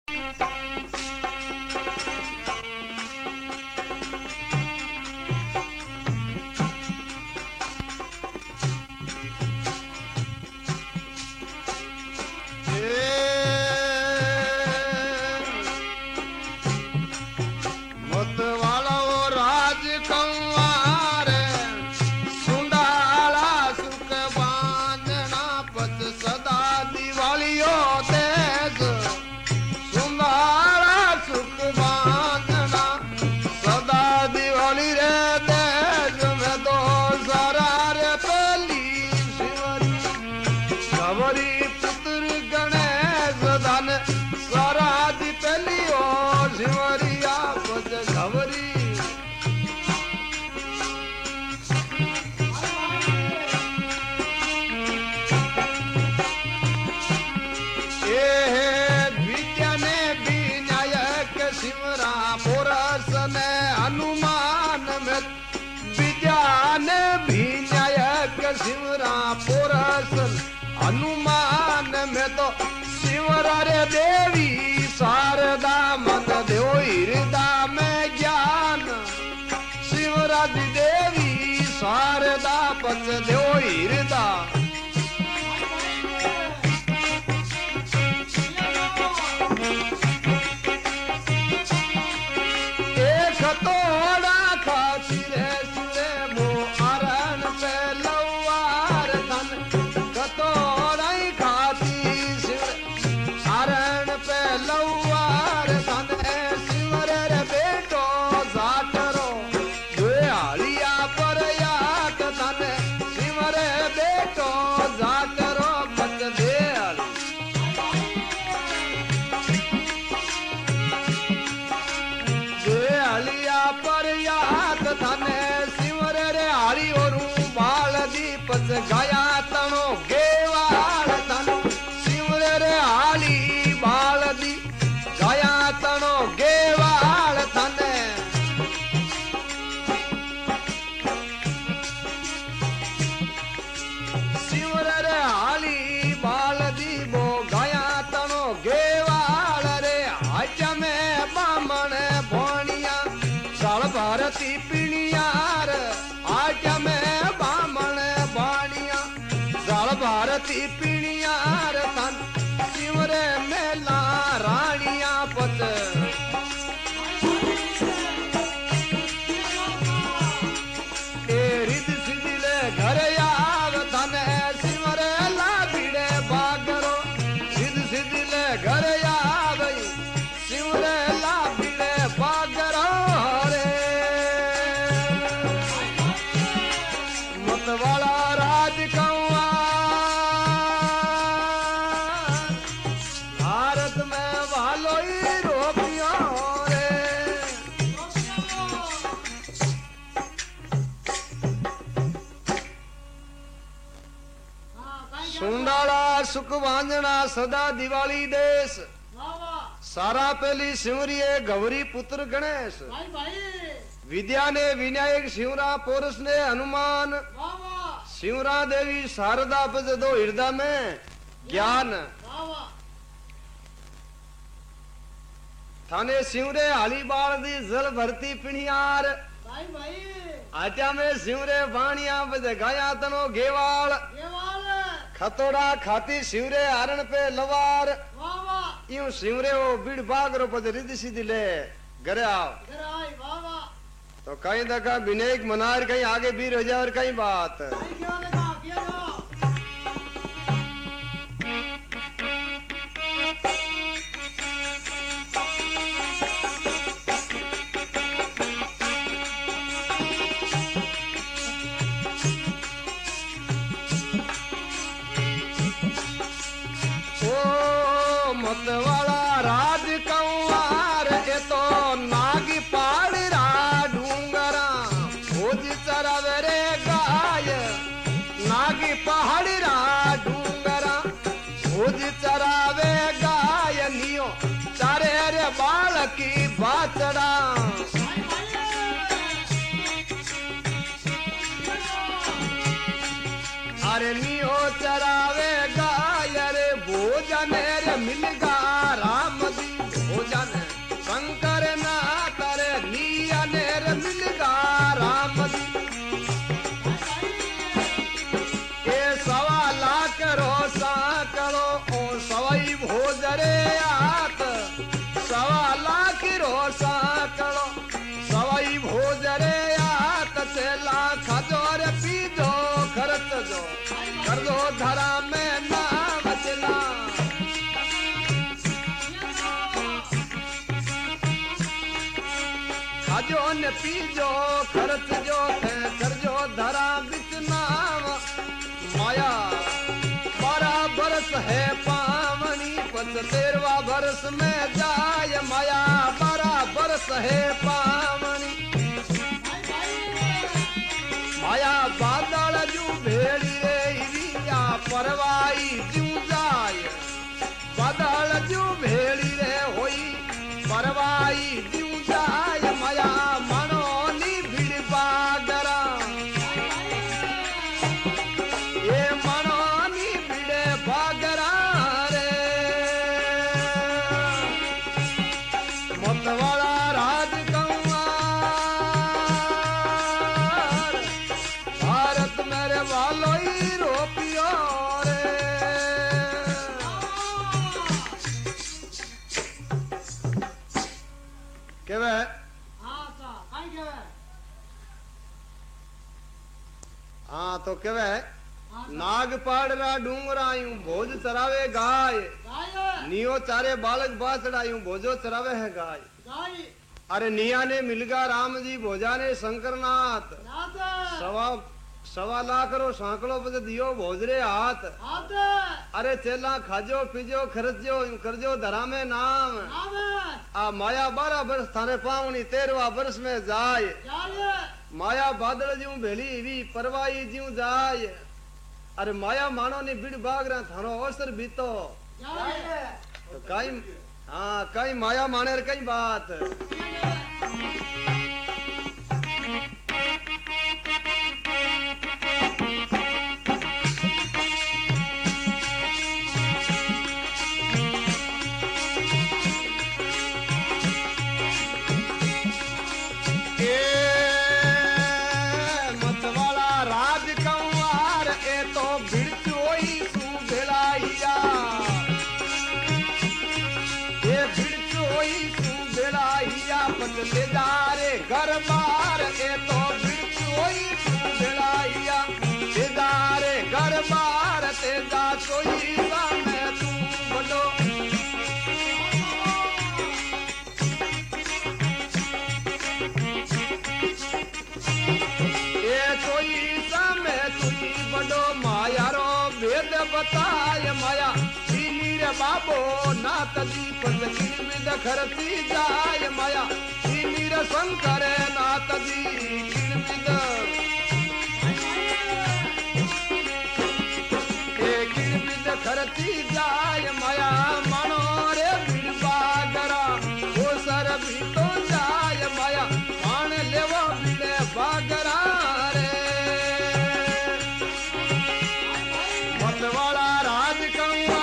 हनुमान में तो शिवरा रे देवी शारदा मन दो हृदय में ज्ञान शिवरा दी देवी शारदा पच दो हृदय एक तोड़ा खाती रे सुरे वो आरण पे लवार धन कतोड़ाई खाती शिव आरण पे लवार धन शिवर रे बेटो जाटरो दुआलिया पर याद धन शिवर बेटो जाटरो बच दे अलिया पर याद धने शिवर रे हरि और बाल दीपच गया तनो गेवाल धन शिवर रे हरि बाल दी गया तनो गेवाल धने शिवर रे हरि बाल दी वो गया तनो गेवाल रे आज में बामण भारती पिणियार आज में बामण बाणिया जल भारती पिणियार धन शिवरे मेला रानिया पत रिद सिदिले घर आव धन शिवरे लाभिड़े बागरो सिद सिदिले घर आव शिवरे लाभिड़े बागरो वाला राज कौआ भारत में वालो ही रोपियों रे सुंडाला सुख वांजना सदा दिवाली देश सारा पहली सिमरिये गौरी पुत्र गणेश विद्या ने विनायक शिवरा पुरुष ने हनुमान शिवरा देवी शारदा पद दो हृदय में ज्ञान थाने शिवरे हाली बाल दी जल भरती पिणियार आटा में शिवरे बाणिया पद गाया तनो गेवाल खतोड़ा खाती शिवरे हरण पे लवार यूं शिवरे वो बिड़ बागरो पद रिद्धि सिद्धि ले घरे आओ तो कहीं देखा विनायक मनार कहीं आगे बीर हो जाए और कहीं बात ओ मत वाला राज कंवार ये तो नागी पहाड़ी चरावे रे गाय नागी पहाड़ी रा डूंगरा भुज चरावे गाय नियो चारे रे बाल की बाचड़ा अरे नियो चरावे गाय रे भोजन रे मिलगा राम दी धरा में नाम चला खाजो ने पीजो खर्च जो थे करजो धरा बिच नाम माया 12 बरस है पावनी 13वां बरस में जाय माया 12 बरस है पावनी माया बादल जू भेड़ी रे इरिया परवाई जू जाय बादल जू भेड़ी रे होई परवाई जू जाय माया मनो नी भिड़ बागरा ये मनो नी भिड़े बागरा रे मतवाला राज हाँ तो केवे नाग पाड़रा डूंगरायूं भोज चरावे गाय नियो चारे बालक बासड़ायूं भोजो चरावे है गाय अरे निया ने मिलगा राम जी भोजा ने शंकरनाथ सवा लाख रो सांकड़ो बज दियो भोजरे हाथ अरे चेला खाजो पीजो खर्चो करजो धरा में नाम आ माया 12 बरस थाने पावनी 13वां बरस में जाय माया बादल ज्यूं भेली भी परवाई ज्यूं जाय अरे माया मानो ने बिड़ बागरा थानो अवसर बीतो तो काई हाँ काई माया माने कई बात ले जा रे घर बार ए तो बिरचोई भेड़ाइया ले जा रे घर बार ते जा कोई सामने तू बड़ो ए कोई सामने तू बड़ो माया रो वेद बताय माया रे बाबो नाथ जी पदकी विद खरती जाय माया नीर शंकर नाथ जी गिरविद ए गिरविद खरती जाय माया मनो रे बिरबागरा ओ सर भी तो जाय माया मान लेवो बिड़े बागरा रे मतवाला राज कंवा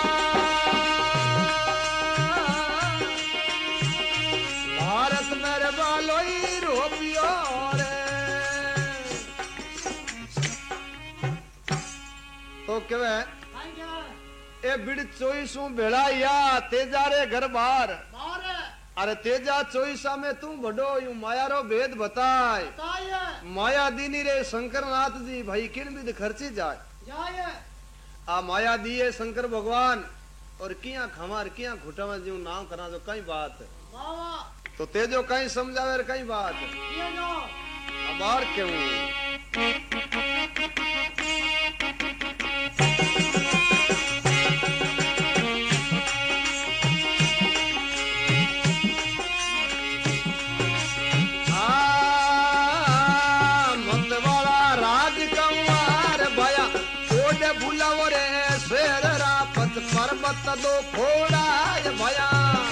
तो केवे ए बिड़ 24 भेड़ाइया तेजा रे घर बार अरे तेजा 24 में तू बड़ो यूं माया रो भेद बताए माया दीनी रे शंकरनाथ जी भाई किन विद खर्ची जाए आ माया दिए शंकर भगवान और किया खमार किया घुटा में जो नाम करा जो कई बात तो तेजो कहीं समझावे कई बात अब और क्यों पर्वत दो फोड़ा भया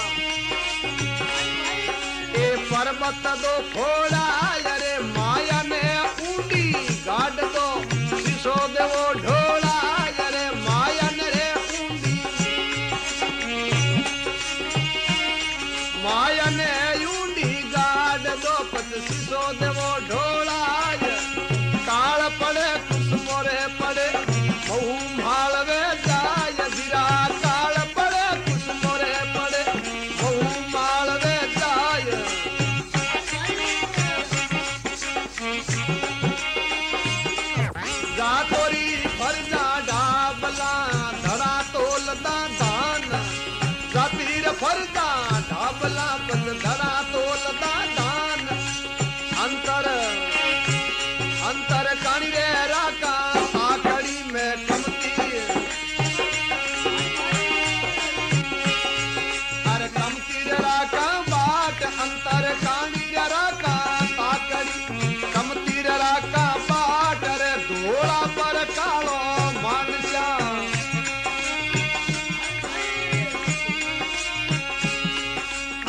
ए पर्वत दो फोड़ा अरे माया ने ऊंडी गाड़ दो शिशो देवो ढोला अरे माया ने रे ऊंडी माया ने ऊंडी गाड़ दो पत शिशो देवो ढोला काल पड़े कुछ मोरे पड़े बहु मालवे जाय गिरा काल पड़े कुछ मोरे पड़े बहु मालवे जाय जा तोरी फरजा डाबला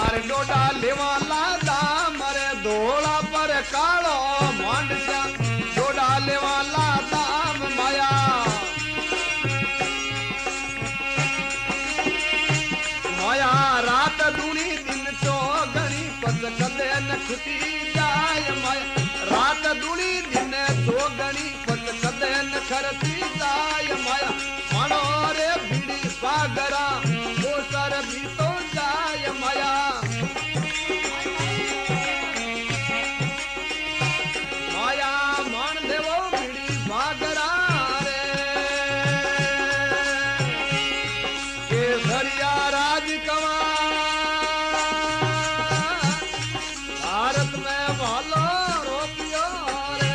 अरे डोडा लेवाला दाम अरे धोला पर कालो मांडसा डोडा लेवाला दाम माया माया रात दूनी दिन चौगनी पत कदे न खुटी जाय माया रात दूनी दिन चौगनी पत कदे न खरती जाय माया मानो रे बीड़ी सागरा वो सर भी तो जाय माया माया मान देवो बीड़ी सागरा रे केसरिया राज कमा भारत में भालो रोपियो रे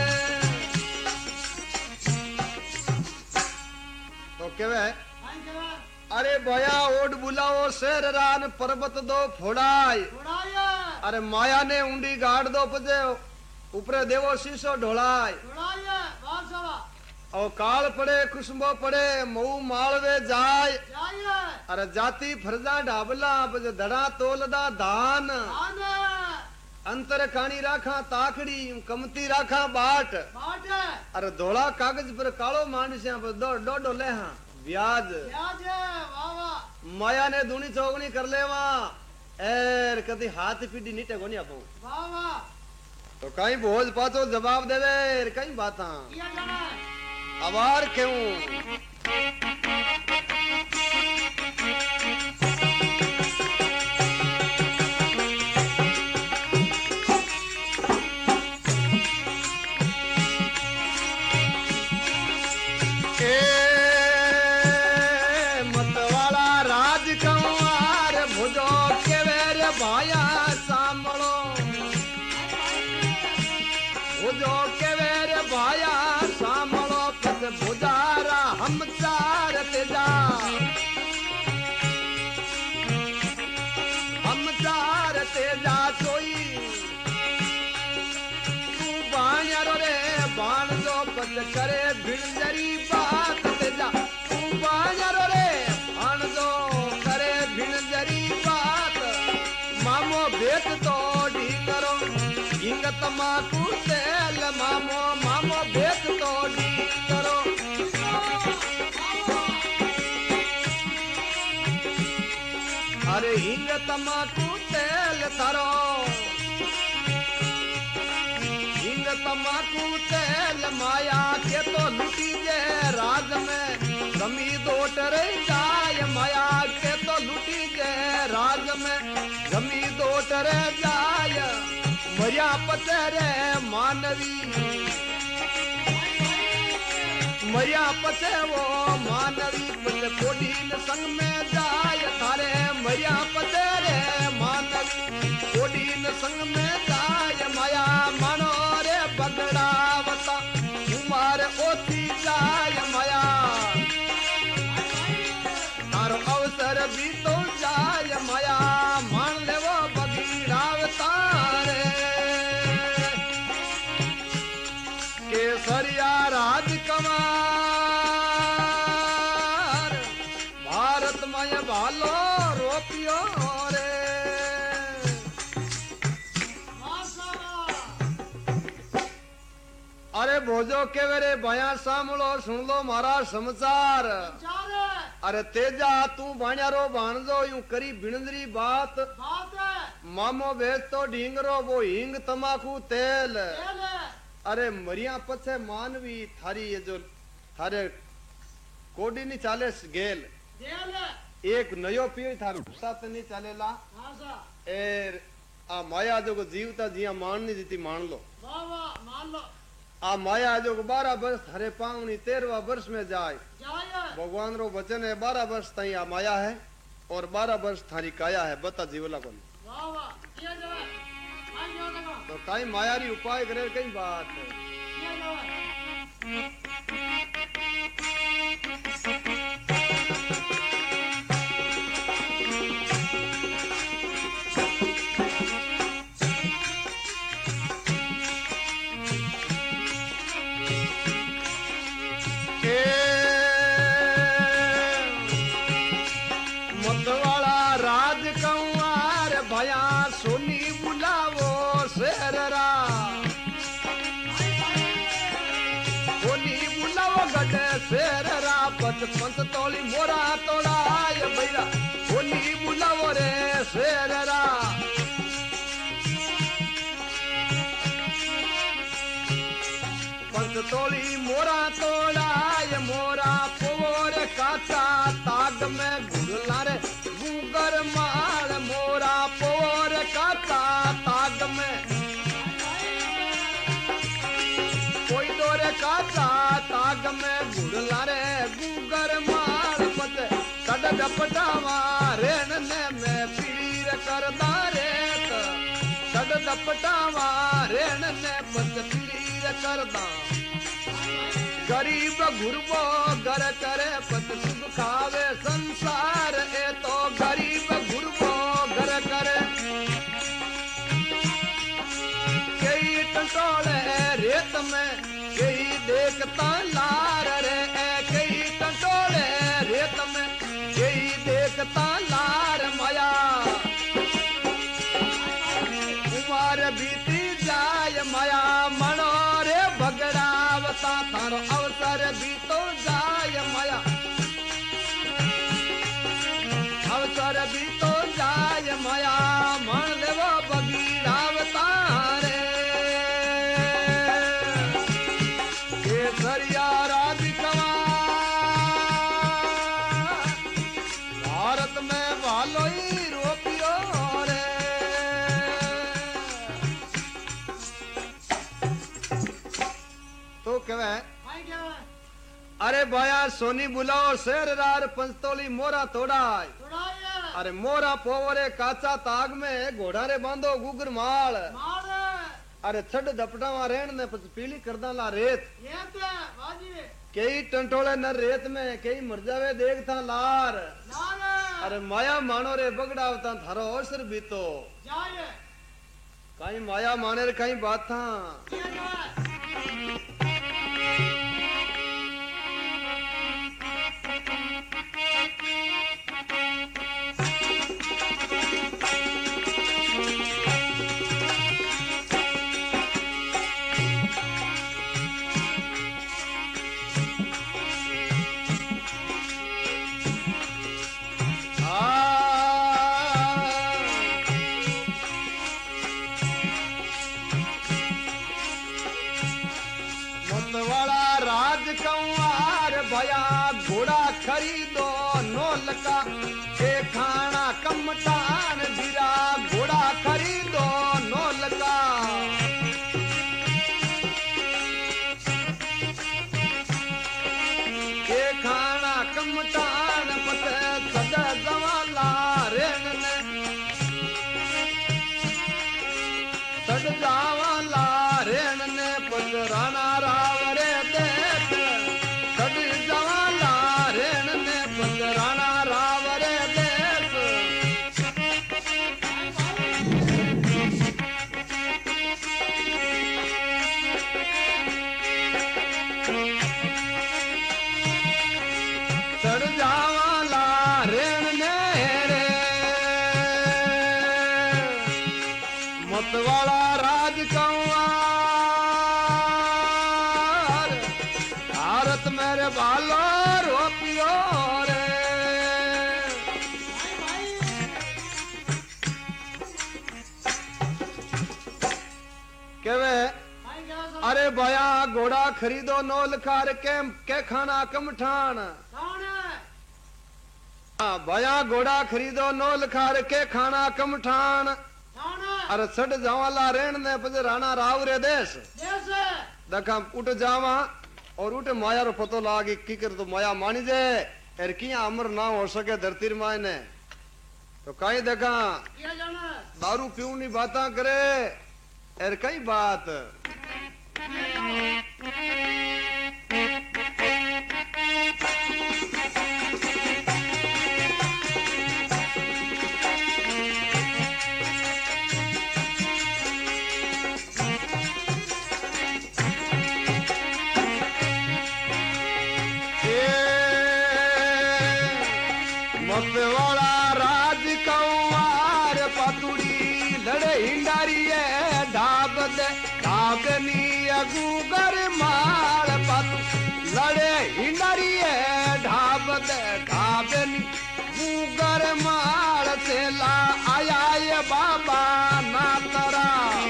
तो केवे अरे भया ओड बुलाओ शेर रान पर्वत दो फोड़ाई अरे माया ने ऊंडी गाड़ दो पजे ऊपर देवो शीशो ढोलाई और काल पड़े खुशबो पड़े मऊ मालवे जाय अरे जाति फरजा ढाबला पजे धड़ा तोलदा धान अंतर कानी राखा ताकड़ी कमती राखा बाट अरे धोला कागज पर कालो मांडसिया पर दो डो ले हाँ ब्याज माया ने दूनी चौगनी कर ले एर कदी हाथ पीढ़ी नीटे को नहीं आप तो कहीं भोज पाचो जवाब देवे कहीं बात आवार क्यों भाया सांभलो भुजो के वेरे भाया सांभलो पत भुजारा हम चार तेजा सोई तू बाणरो रे बाण जो पत करे भिंजरी बात तेजा तू बाणरो रे बाण जो करे भिंजरी बात मामो बेत तो ढींगरो हिंग तमाकू तेल मामो मामो बेत तो ढींगरो अरे हिंग तमाकू तेल थारो हिंग तमाकू तेल माया के तो लुटी जे राज में जमी दोट रे जाय माया के तो लुटी जे राज में जमी दोट रे जाय मरिया पचरे मानवी मरिया पचे वो मानवी पच कोडीन संग में जाय थारे मरिया पचे रे मानवी कोडीन संग में जाय माया मानो रे बगड़ावता तुम्हारे ओती जाय माया तारो अवसर भी तो जाय माया मान ले वो बगड़ावता रे केसरिया राजकुमार भारत में भालो रोपियो रे अरे भोजो के वेरे भया सामलो सुन लो मारा समाचार अरे तेजा तू भाण्यारो भाणजो यूं करी बिणंदरी बात मामो बेच तो ढींगरो वो हिंग तमाकू तेल अरे मरिया पछे मानवी थारी ये जो थारे कोडी नहीं चाले गेल एक नयो पीर थारो साथ नहीं चलेला एर आ माया जो को जीवता जिया माननी जीती मान लो आ माया जो को 12 वर्ष थारे पावनी 13वां वर्ष में जाए भगवान रो वचन है 12 वर्ष तई आ माया है और 12 वर्ष थारी काया है बता जीवला को तो कई मायारी उपाय करे कई बात है मतवाला राज कंवार भया सोनी बुलावो शेररा सोनी बुलावो गडे शेररा 55 तोली मोरा तोड़ाय भैया सोनी बुलावो रे शेररा तोली मोरा तोड़ाय मोरा पोर काचा ताग में घुरला रे गुगर माल मोरा पोर काचा ताग में कोई दौरे काचा ताग में घुरला रे गुगर माल मत कड डपटावा रेन ने में पीर करदा रे कड डपटावा रेन ने मत पीर करदा गरीब घुरबो घर करे पत सुख खावे संसार ए तो गरीब घुरबो घर करे कई टंटोले रेत में कई देखता लार रे कई टंटोले रेत में कई देखता लार माया उमर बीती जाय माया मनो रे बगड़ावता थारो अवसर भी तो जाय माया अवसर भी तो जाय माया मन देवो बगीरावता रे केसरिया राधिकवा भारत में भालो ही रोपियो रे तो कहवे अरे भाया सोनी बुलाओ शेर रार पंचतोली मोरा तोड़ाय अरे मोरा पोवरे काचा ताग में घोड़ा रे बांधो गुगर माल अरे छड़ दपटावा रेण ने पीली करदा ला रेत कई टंटोले न रेत में कई मर जावे देखता लार अरे माया मानो रे बगड़ावता थारो अवसर भी तो कहीं माया माने रे कहीं बात था भया घोड़ा खरीदो नोल का के खाना कमटान बिरा घोड़ा खरीदो नोल का के खाना कमटान पत सद जवाला रेन ने सद जवाला रेन ने पत राणा रावरे देख राणा रावरे देश चढ़ जावाला रेण ने रे मतवाला राज कंवार भारत मेरे बालो रोपियो अरे भया घोड़ा खरीदो नोल कार के खाना कमठान भया घोड़ा खरीदो नोल खार के खाना कमठान अरे सट जावाला रेण ने पजे राणा राव रे देश देखा उठ जावा और उठ माया रो पतो लागी की कर तो माया मानी जे एर किया अमर ना हो सके धरती माय ने तो कहीं देखा दारू पीऊनी बाता करे एर कई बात मतवाला राज कंवार पातुड़ी इंडारिये ढाब दे ढाबनी गुगर माल पातू लड़े इंडारिये ढाब दे ढाबनी गुगर माल चला आया ये बाबा ना तरा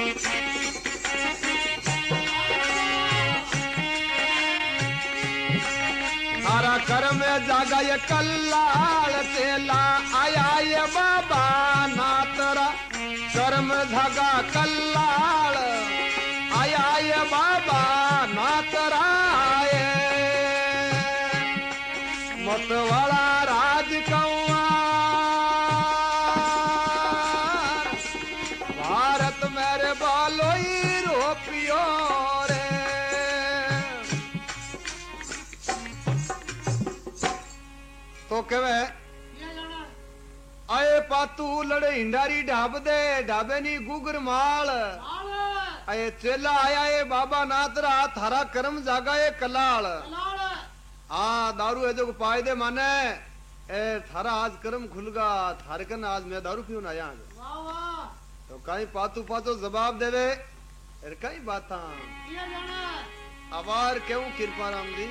थारा कर में जागा ये कल्लाल चला आया ये बाबा ना तरा कर्म धागा कल्लाल आया ये बाबा ना तराए मतवाला राज कंवार भारत मेरे बालो ही रोपियो रे तो कहे आए पातू लड़े हिंडारी ढाब दे ढाबे नी गुगर माल आए चेला आया ये बाबा नातरा थारा कर्म जागा ये कलाल हाँ दारू है जो पाए दे माने ए थारा आज कर्म खुलगा थारे कन आज मैं दारू पीऊं आया तो कहीं पातू पातो जवाब देवे कई बात आवार क्यों कृपा राम जी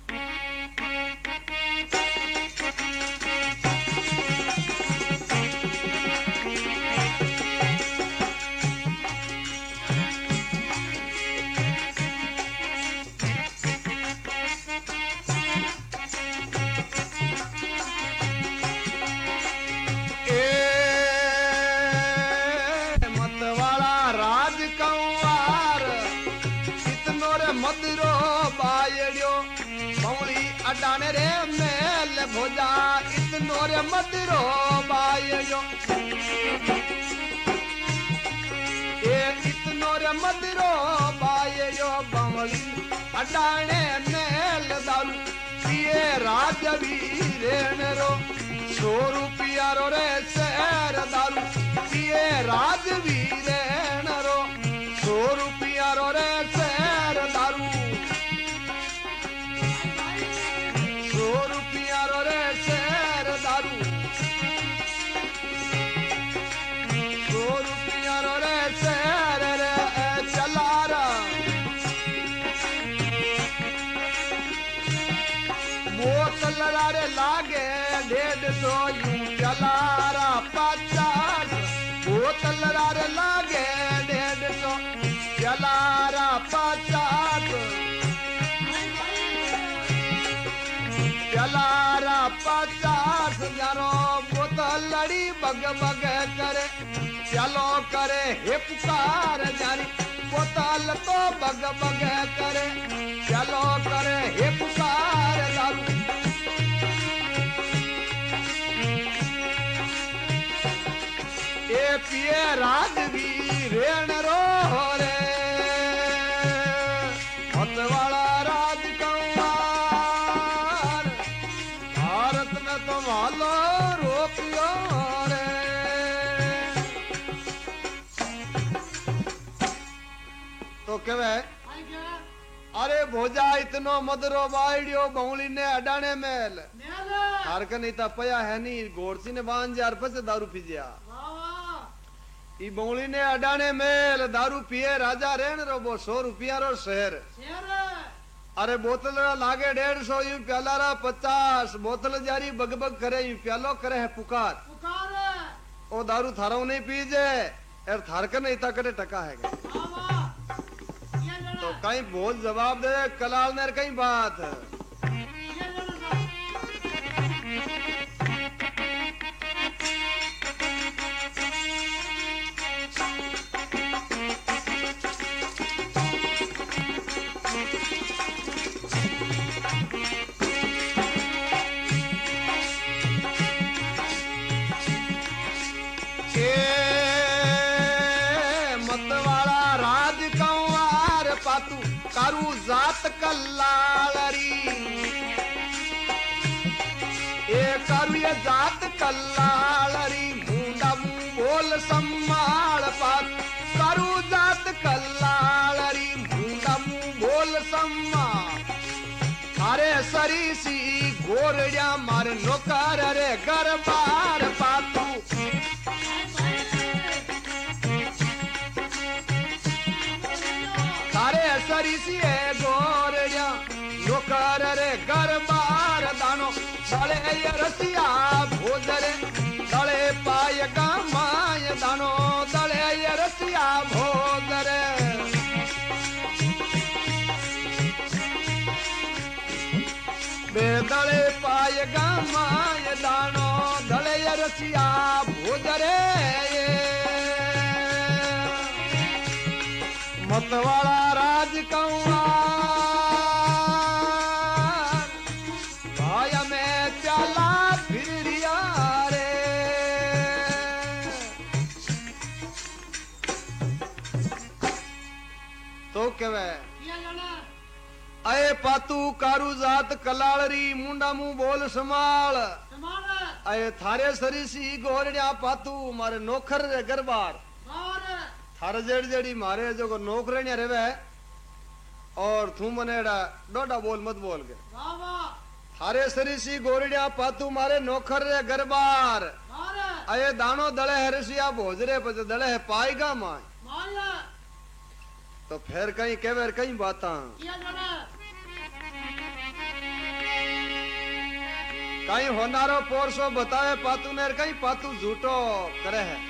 मदरो बायड़ियो बौली अडाने रे मेल भोजा इतनो रे मदरो बायड़ियो ए इतनो रे मदरो बायड़ियो बौली अडाने मेल दारू पिए राजवीरेन रो 100 रुपया रो रे शहर दारू पिए राजवीरेन रो 100 रुपया रो रे शहर दारू 100 रुपया रो रे शहर दारू 100 रुपया रो रे शहर रे चलारा बोतल रे लागे 150 यूं चलारा 50 बोतल रे लागे 150 चलारा 50 चलारा 50 जानो बोतल लड़ी बग बग करे चलो करे हे पुकार जानी बोतल तो बग बग करे चलो करे हे पुकार दारू ए पिए राजवीर रो रे मतवाला राज कंवार भारत में तो मालो रोपियो रे तो कहे अरे भोजा इतनो मदरो बाइडियो बौली ने अडाने मेल हारक नहीं था पया है नहीं गोरसी ने 5000 रुपए से दारू पी जिया ई बौली ने अडाने मेल दारू पिए राजा रेन रो 100 रुपया रो शहर अरे बोतल लागे 150 यू प्याला रा 50 बोतल जारी बग बग करे यू प्यालो करे है पुकार ओ दारू थारो नहीं पीजे एर थारक नहीं था करे टका है तो कहीं बहुत जवाब दे कलाल ने कहीं बात कारू जात कल्लालरी ए कारू ये जात कल्लालरी मुंडा मुंह बोल सम्माल पात कारू जात कल्लालरी मुंडा मुंह बोल सम्माल अरे सरी सी गोरड़िया मारे नौकर रे घर बार पातू सरिसी गोरड़िया नौकर रे गरबार दानो दले ये रसिया भोजरे दले पाय गामाय दानो दले ये रसिया भोजरे बेदले पाय गामाय दानो दले ये रसिया भोजरे मतवाला राज कौआ भाया में चला फिर रिया रे तो केवे अये पातू कारू जात कलालरी मुंडा मुंह बोल समाल अये थारे सरीसी गोरड़िया पातू मारे नौकर रे गरबार थारे जेड़ी जेड़ी मारे जो नौकरनिया रेवे और तू मनेड़ा डोडा बोल मत बोल के थारे सरीसी गोरड़िया पातू मारे नौकर रे गरबार अये दानो दले हरसिया भोजरे पच दले है पाएगा माय तो फिर कहीं केवर कहीं बाता कहीं होनारो पोरसो बताए पातू ने कहीं पातू झूठो करे है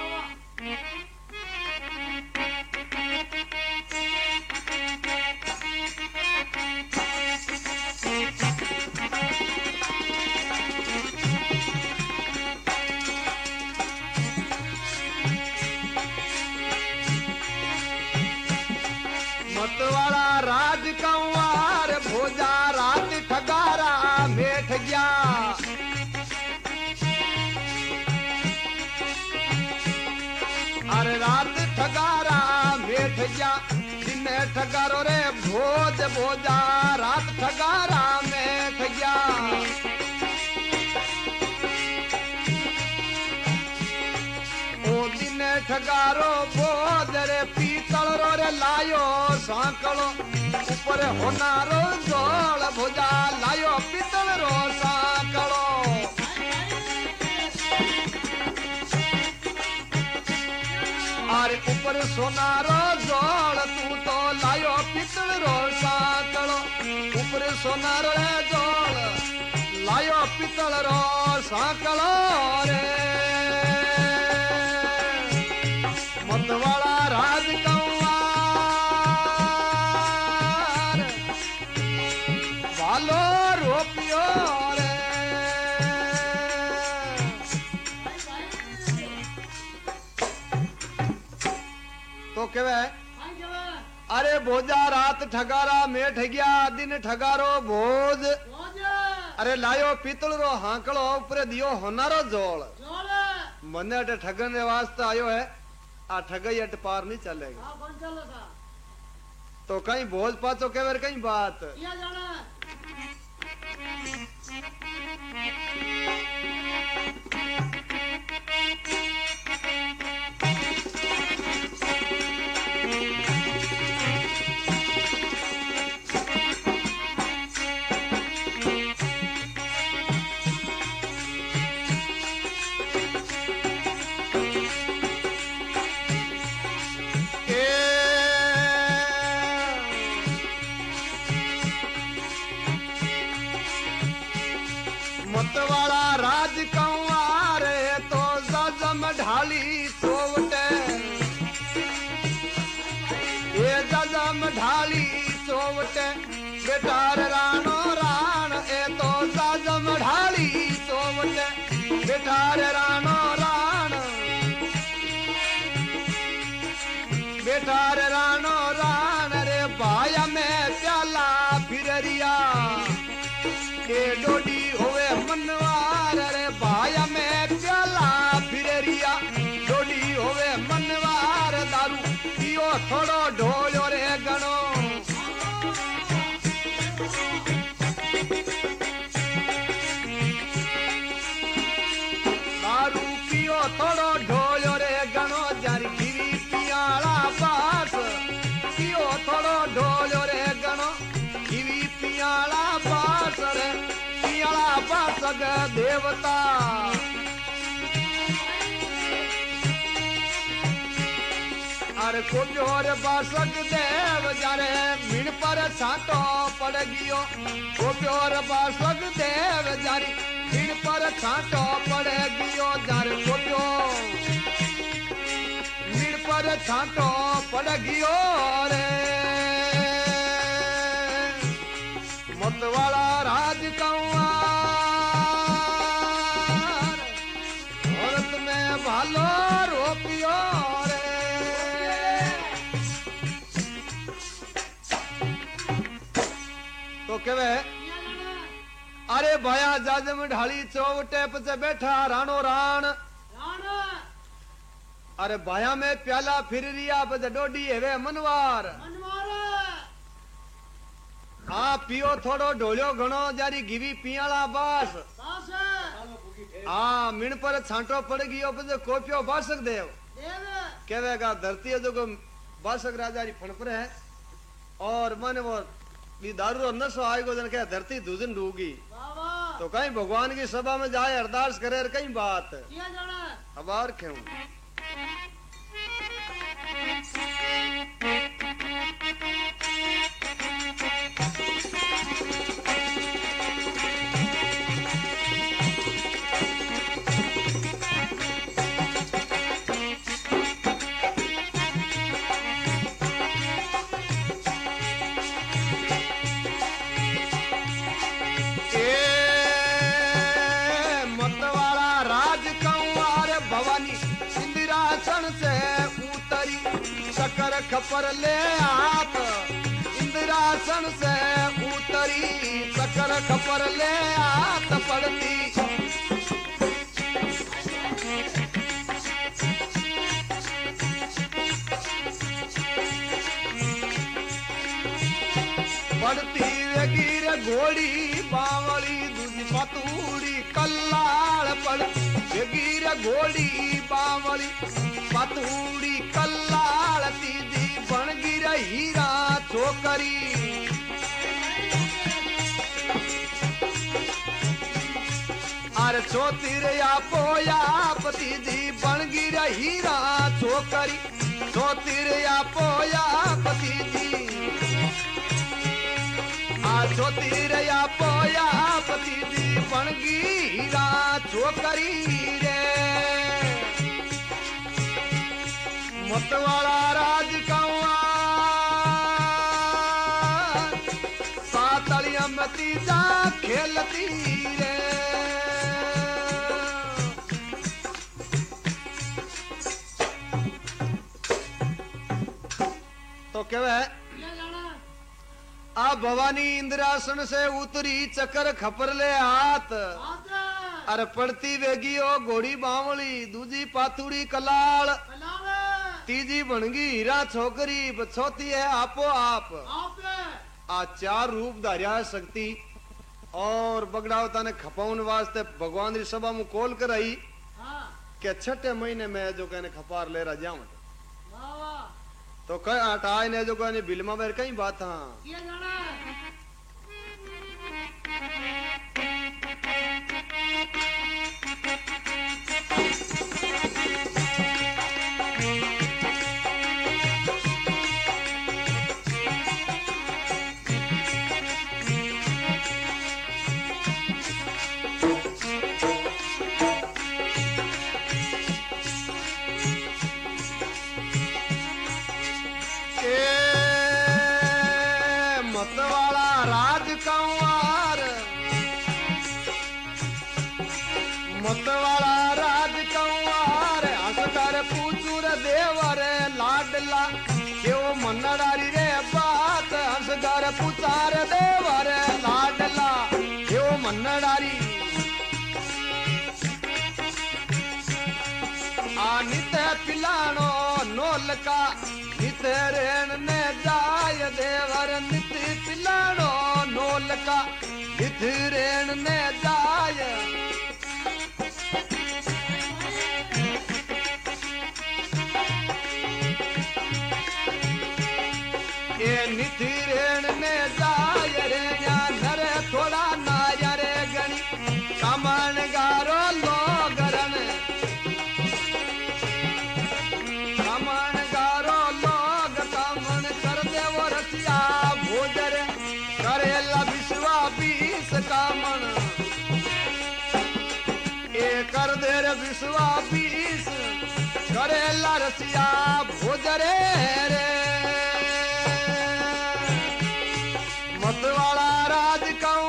मतवाला राज कंवार भोजा रात ठगारा मेठ गया अरे रात ठगारा मेठ गया दिन ठगारो रे भोज भोजा रात ठगारा मेठ गया ओ दिन ठगारो भोज रे पीतल रो रे लायो सांकलो ऊपर होनारो जोड़ भोजा लायो पीतल रो सांकलो अरे ऊपर सोनारो जोड़ तू तो लायो पीतल रो सांकलो ऊपर सोनारो रे जोड़ लायो पीतल रो सांकलो रे मतवाला राज कंवार वालो रोपियो रे तो केवे अरे भोजा रात ठगारा में ठगिया दिन ठगारो भोज अरे लायो पीतल रो हांकलो ऊपर दियो होनारो जोड़ मने अटे ठगन वास्ते आयो है आ ठगई अट पार नहीं चलेगा तो कहीं भोज पाचो केवर कहीं बात मतवाला राज कंवार तो जजम ढाली सोवटे ये जजम ढाली सोवटे बेटार राणो राण ए तो जजम ढाली सोवटे बेटार राणो राण बेटार राणो राण रे भाया में प्याला फिरिया ए डोडी होवे मनवार रे भाया में प्याला फिरिया डोडी होवे मनवार दारू पियो थोड़ो ढोलो रे गणो दारू पियो थोड़ो ढोलो रे गणो जारी खीरी पियाला पास पियो थोड़ो ढोलो रे गणो खीरी पियाला पास रे पियाला पास देवता अरे को प्योर बासक देव जारे मीण पर छाटो पड़ गियो को प्योर बासक देव जारी मीण पर छाटो पड़ गियो जारे को प्योर मीण पर छाटो पड़ गियो रे मतवाला राज कंवार औरत में भालो रोपियो तो केवे अरे भया जाजम ढाली चौवटे पे बैठा राणो राण अरे भया में प्याला फिर रिया बज डोडी हेवे मनवार हाँ पियो थोड़ो ढोलियो घणो जारी गिवी पियाला बास हाँ मीण पर छांटो पड़ गयो बज कोपियो बासक देव केवेगा धरती है जो बासक राजा री फण पर है और माने वो दारू नशो आएगो जन क्या धरती दूजन डूबगी तो कहीं भगवान की सभा में जाए अरदास करे कहीं बात अब और क्यों खपर ले आप इंद्रासन से उतरी चक्कर खपर ले आप पड़ती पड़ती गिर घोड़ी बावली दूजी पतूड़ी कल्लाड़ पड़ गिर घोड़ी बावली पतूड़ी कल्लाड़ तीजी बन गिर हीरा छोकरी अरे छोतिर या पोया पतीजी बन गिर हीरा छोकरी छोतिर या पोया पतीजी छोतिर या पोया पतीजी बन गिरा छोकरी रे मतवाला राज कंवार सातलिया में तीजा खेलती रे तो क्या है आ भवानी इंद्रासन से उतरी चक्कर खपर ले हाथ अरे पड़ती वेगी ओ घोड़ी बावली दूजी पाथुड़ी कलाल तीजी बनगी हीरा छोकरी बछोती है आपो आप आ चार रूप धारिया शक्ति और बगड़ावता ने खपाउन वास्ते भगवान री सभा में कॉल कराई के छठे महीने में जो कहने खपार ले रहा जाऊं तो कई हटाए ने जो कहने बिलमा बेर कई बात हाँ मतवाला राज कंवार हंसकर पूछूर देवर लाडला क्यों मनडारी रे बात हंसकर पुचार देवर लाडला क्यों मनडारी नित पिलानो नोलका नित रेण ने जाय देवर नित पिलानो नोलका नित रेण ने जाय निथिरेण ने जाय रे या नरे थोड़ा नाया रे गणी कमन गारो लोगरन कमन गारो बीस करेला रसिया भोजरे रे मतवाला राज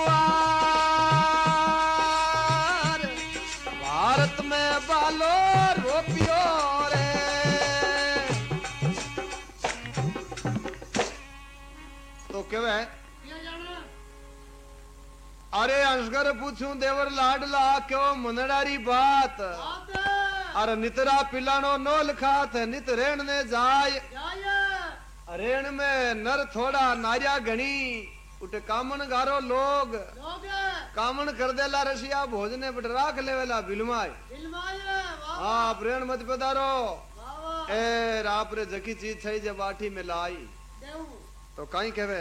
कंवार भारत में बालो रोपियो रे। तो केवे अरे असगर पूछूं देवर लाडला क्यों मनडारी बात अरे नितरा पिलानो नोल खात नित रेण ने जाय रेण में नर थोड़ा नारिया घणी उठ कामन गारो लोग कामन कर देला रसिया भोजने बट राख लेवेला बिलमाय हाँ प्रेण मत पदारो ए राप रे जकी चीज छई जब बाठी में लाई तो काई कहवे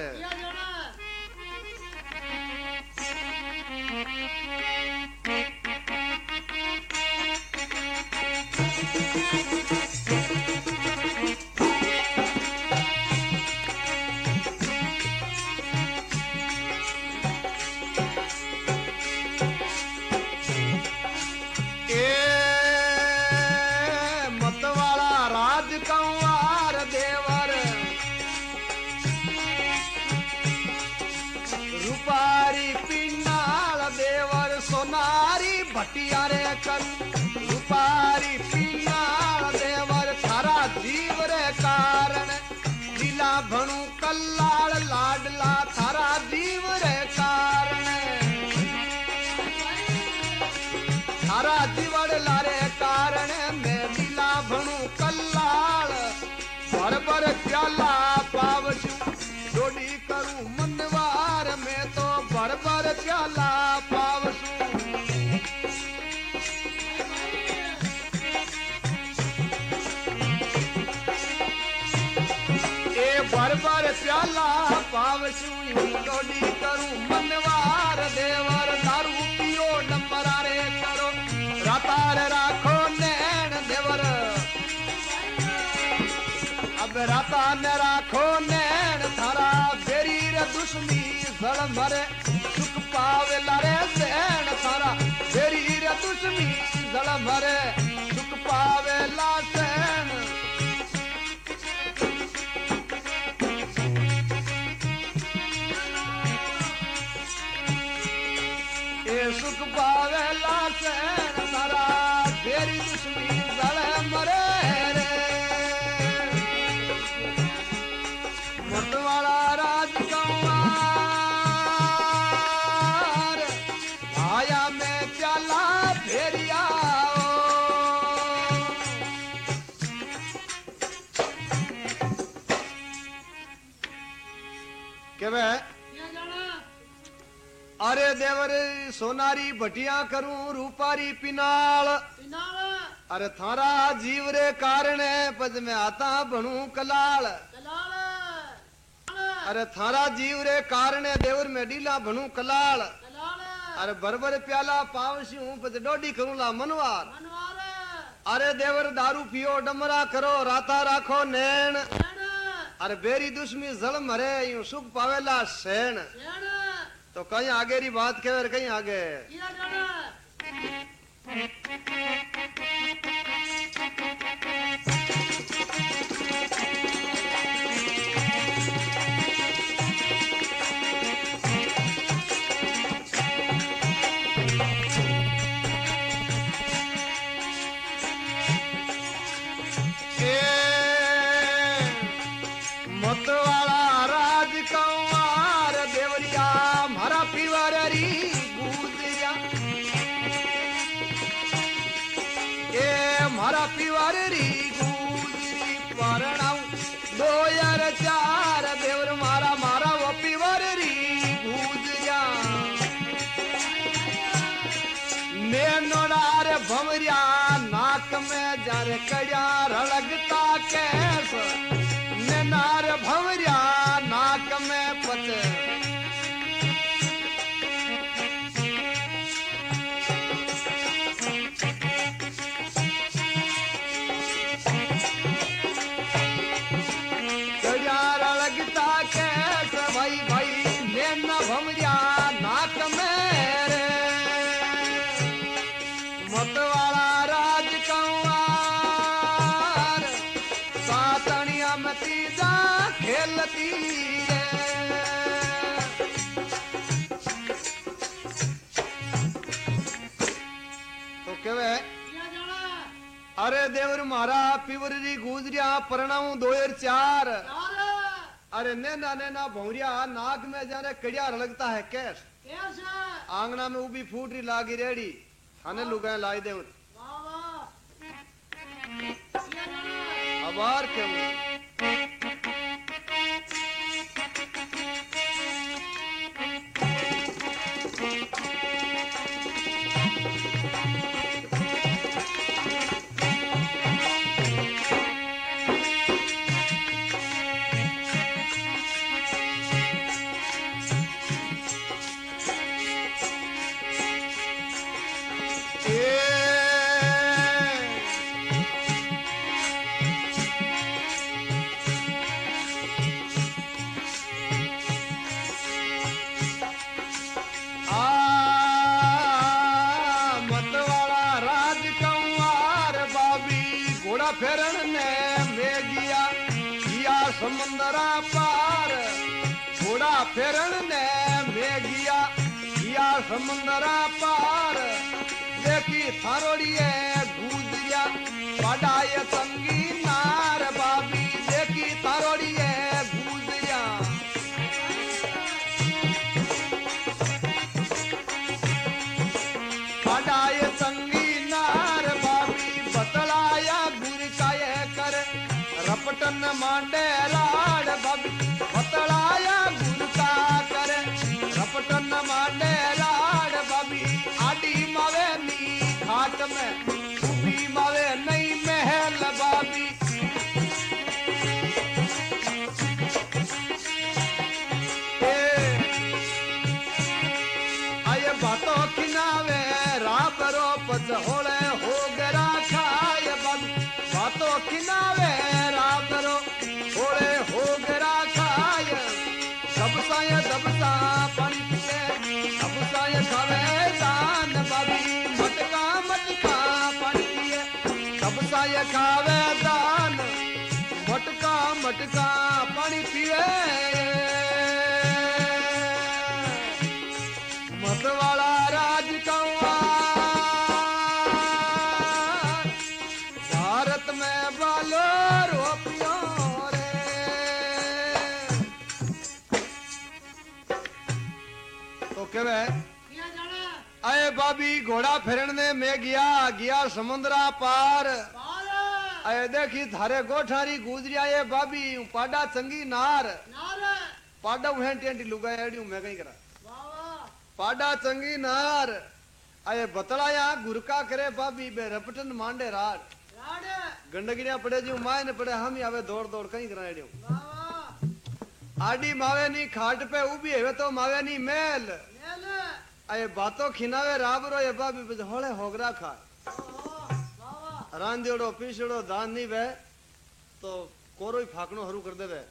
भटियारे कर रुपारी पियाल देवर थारा जीव रे कारण लीला भणु कल्लाल लाडला थारा जीव रे कारण थारा जीवड़ लारे कारण मैं लीला भणु कल्लाल भर भर प्याला पावजू डोडी करूं मनवार में तो भर भर प्याला पावजू बार बार प्याला पावसू डोडी करूं मनवार देवर दारू पियो डंबरारे करो रातार राखो नैन देवर अब राता न राखो नैन थारा बेरी रे दुश्मनी जल मरे सुख पावे लारे सैन थारा बेरी रे दुश्मनी जल मरे सुख पावे ला सैन सुख पावेला सैन सारा तेरी दुश्मनी जल मरे रे मतवाला राज कंवार आया में प्याला फेरिया के अरे देवर सोनारी भटिया करूं रूपारी पिनाल अरे थारा जीव रे कारण पद में आता बनू कलाल अरे थारा जीव रे कारण देवर में डीला बनू कलाल अरे बरबर प्याला पावसी हूं पद डोडी करूं ला मनवार अरे देवर दारू पियो डमरा करो राता राखो नैन अरे बेरी दुश्मी जल मरे यूं सुख पावेला सैन तो कहीं आगे री बात कह कहीं आगे मतवाला राज कंवार देवरिया मारा पिवरी गुजरिया ए मारा पिवरी गुजरी परणाऊ 2004 देवर मारा मारा वो पिवरी गुजरिया नोडार भमरिया नाक में जार कड़िया रड़गता कैस नार भवरिया नाक में पत कड़िया रड़गता कैस भाई भाई नैना भमरिया नाक में रे मतवाला राज देवर मारा पिवरी गुजरिया परणाऊ 2004। अरे नैना नैना भौरिया नाक में जाने कड़िया लगता है कैस आंगना में उबी फूटरी लागी रेडी थाने लुगाए लाई दे आभार क्यों फेरन ने में गिया समंदरा पार घोड़ा फेरन ने में गिया समंदरा पार देखी थारोड़िए गुजरिया पढ़ाए तंगी नार बाबी देखी थारोड़िए गुजरिया पढ़ाए तंगी नार बाबी बतलाया रपटन मांडे लाड बाबी बतलाया गुरका करे रपटन मांडे लाड बाबी आडी मावे नी घाट में उबी मावे नहीं महल बाबी आये बातों किनावे राबरो पद होले हो गरा खाय बाबी बातों किनावे राबरो होले हो गरा खाय दबसा पानी पिए दबसा खावे दान बाबी मटका मटका पानी पिए दबसा खावे दान मटका मटका पानी पिए मतवाला राज कौआ भारत में बालो रोपियो रे तो केवे आए बाबी घोड़ा फिरने में गया समुद्रा पार आए देखी थारे गोठारी गुजरिया ये बाबी पाडा चंगी नार पाडा उहें टेंटी लुगाए एडियो मैं कहीं करा पाडा चंगी नार आए बतलाया गुरका करे बाबी बे रपटन मांडे राड गंडगिरिया पड़े जी माय ने पड़े हम आवे दौड़ दौड़ कहीं करा एडियो आडी मावे नी खाट पे उबी है तो मावे नी मेल आए बातों खिनावे राबरो ये बाबी होले होगरा खा रांदेड़ो पीसड़ो दान नहीं वे तो कोरो ही फाकनो हरू कर देवे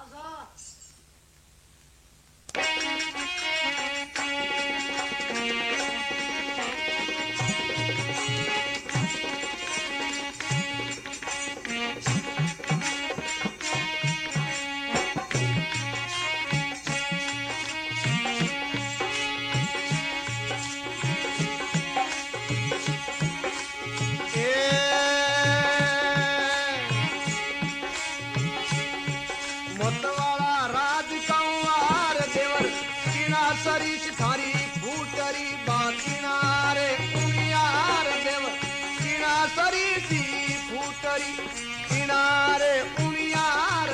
सरीच थारी फूटरी बाकिनारे उनियार देव किना सरीची फूटरी किनारे उनियार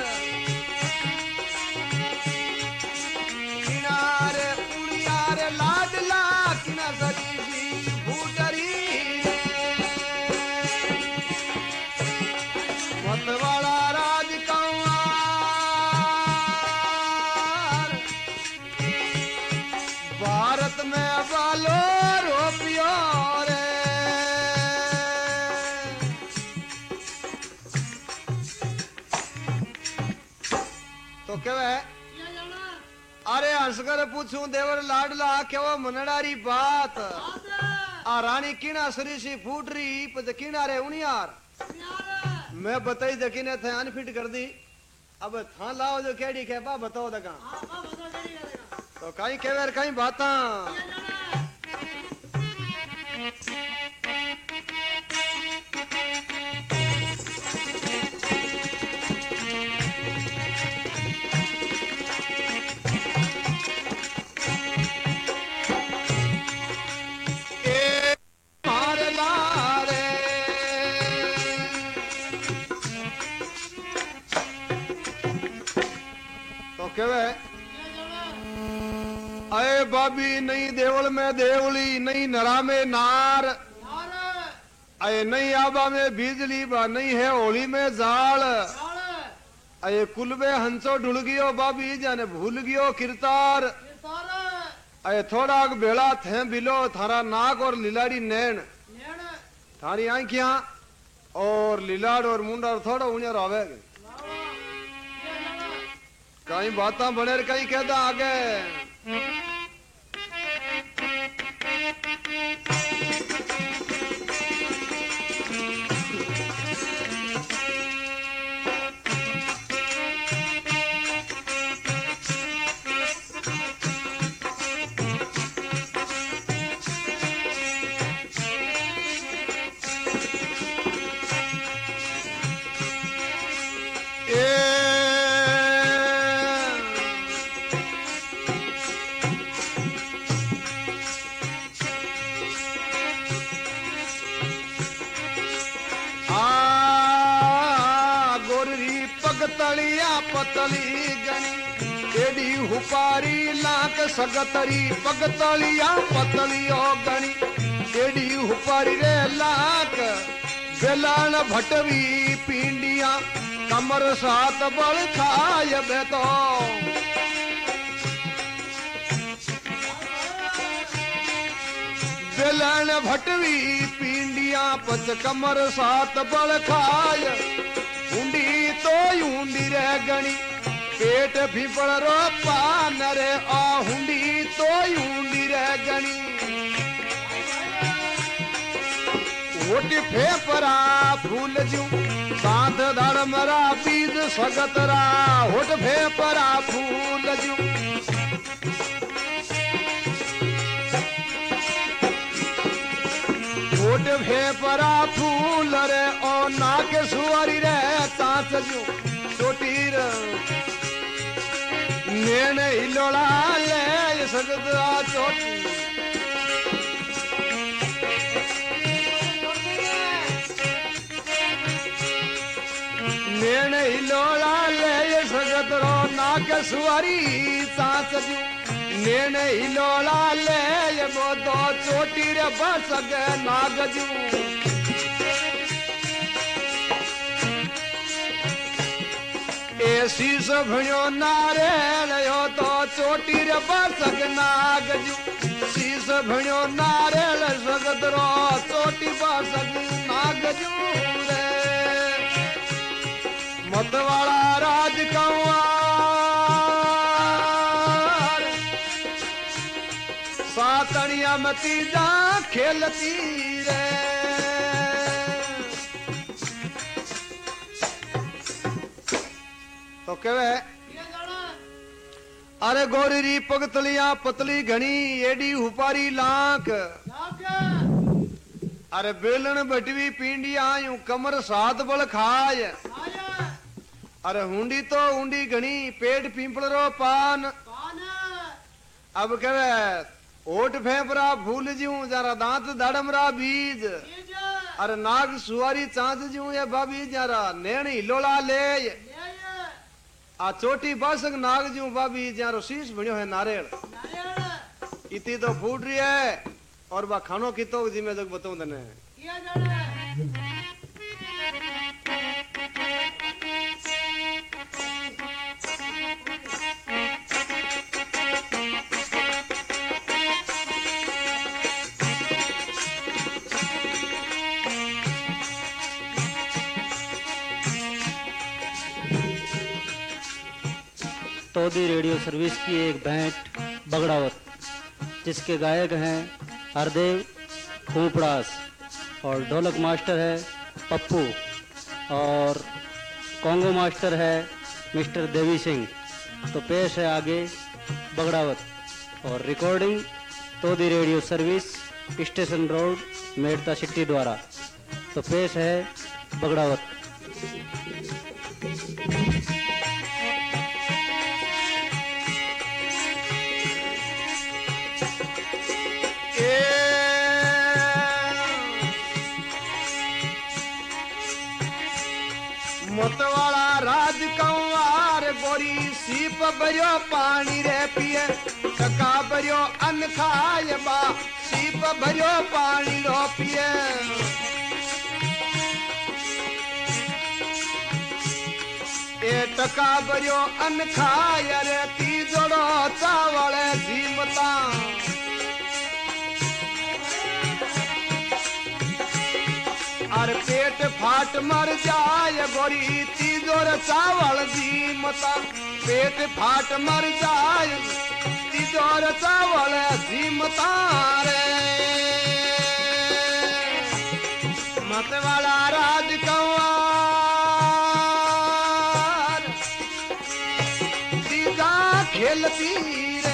किनारे उनियारे लाडला किना सरीची फूटरी मतवाला राज कौआ भारत में बालो रोपियो रे तो केवे अरे हंसकर पूछूं देवर लाडला केवो मनडारी बात आ रानी कीना सरीसी फूट रही पद कीना रे उनियार मैं बताई दकीने थे अनफिट कर दी अब था लाओ जो केड़ी के बा बताओ दका तो कहीं केवर कहीं बाता कहवे अय बाबी नहीं देवल में देवली नहीं नरा में नार अय नहीं आबा में बिजली बा नहीं है होली में जाल अय कुल में हंसो ढुल गयो बाबी जाने भूल गयो किरतार अय थोड़ा बेड़ा थे बिलो थारा नाक और लीलाड़ी नैन थारी आंखियां और लीलाड़ और मुंडा थोड़ा उन्हें आवे कई बात बने कई कहता आगे पतली गणी एडी हुपारी लाक सगतरी पगतलिया पतली ओ गणी एडी हुपारी रे लाक बेलान भटवी पिंडिया कमर सात बल खाय बेतो बेलान भटवी पिंडिया पच कमर सात बल खाय ऊंडी तो ऊंडी रे गणी पेट फिपल रो पान रे आ हुंडी तो ऊंडी रे गणी ओट फेपरा फूल जू साध धड़ मरा बीज सगतरा होट फेपरा फूल जू ओट फेपरा फूल रे ओ नाक सुअरी रे तांत जू चोटीर नेण हिलोड़ा ले सगतरा चोटी नेण हिलोड़ा ले सगतरो नाक सुअरी तांत जू नेण हिलोड़ा ले बोतो चोटी रे बसग नागजू ए शीस भणो नारेल यो तो चोटी रे बसग नागजू शीस भणो नारेल सगदरो चोटी बसग नागजू रे मतवाड़ा राज कंवार सातनिया मती जा खेलती रे तो कहवे अरे गोरी पगतलिया पतली घनी एडी हुपारी लाख अरे बेलन बटवी पींडिया यूं कमर सात बल खाय अरे हुंडी तो हुंडी घनी पेट पिंपल रो पान अब कहवे ओट फेंपरा फूल जू जरा दांत दाड़मरा बीज अरे नाग सुवारी चांद जू ये बाबी जरा नेण हिलोला ले आ चोटी बासक नाग जू बाबी जारो शीश बण्यो है नारेल इतनी तो फूट रही है और बा खानो की तो जी मैं जग बताऊं तने तोदी रेडियो सर्विस की एक बैंड बगड़ावत जिसके गायक हैं हरदेव खूपड़ास और ढोलक मास्टर है पप्पू और कॉन्गो मास्टर है मिस्टर देवी सिंह। तो पेश है आगे बगड़ावत और recording Todi radio service station road Merta city द्वारा। तो पेश है बगड़ावत। मतवाड़ा राजकुंवार गोरी सीप भरियो पानी रे पिए टका भरियो अन्न खाए बा सीप भरियो पानी रो पिए ए टका भरियो अन्न खाए रे तीजड़ो चावल जीमता अरे पेट फाट मर जाए गोरी तीजोर चावल जीमता पेट फाट मर जाए तीजोर चावल जीमता रे मत वाला राजकुंवार तीजा खेलती रे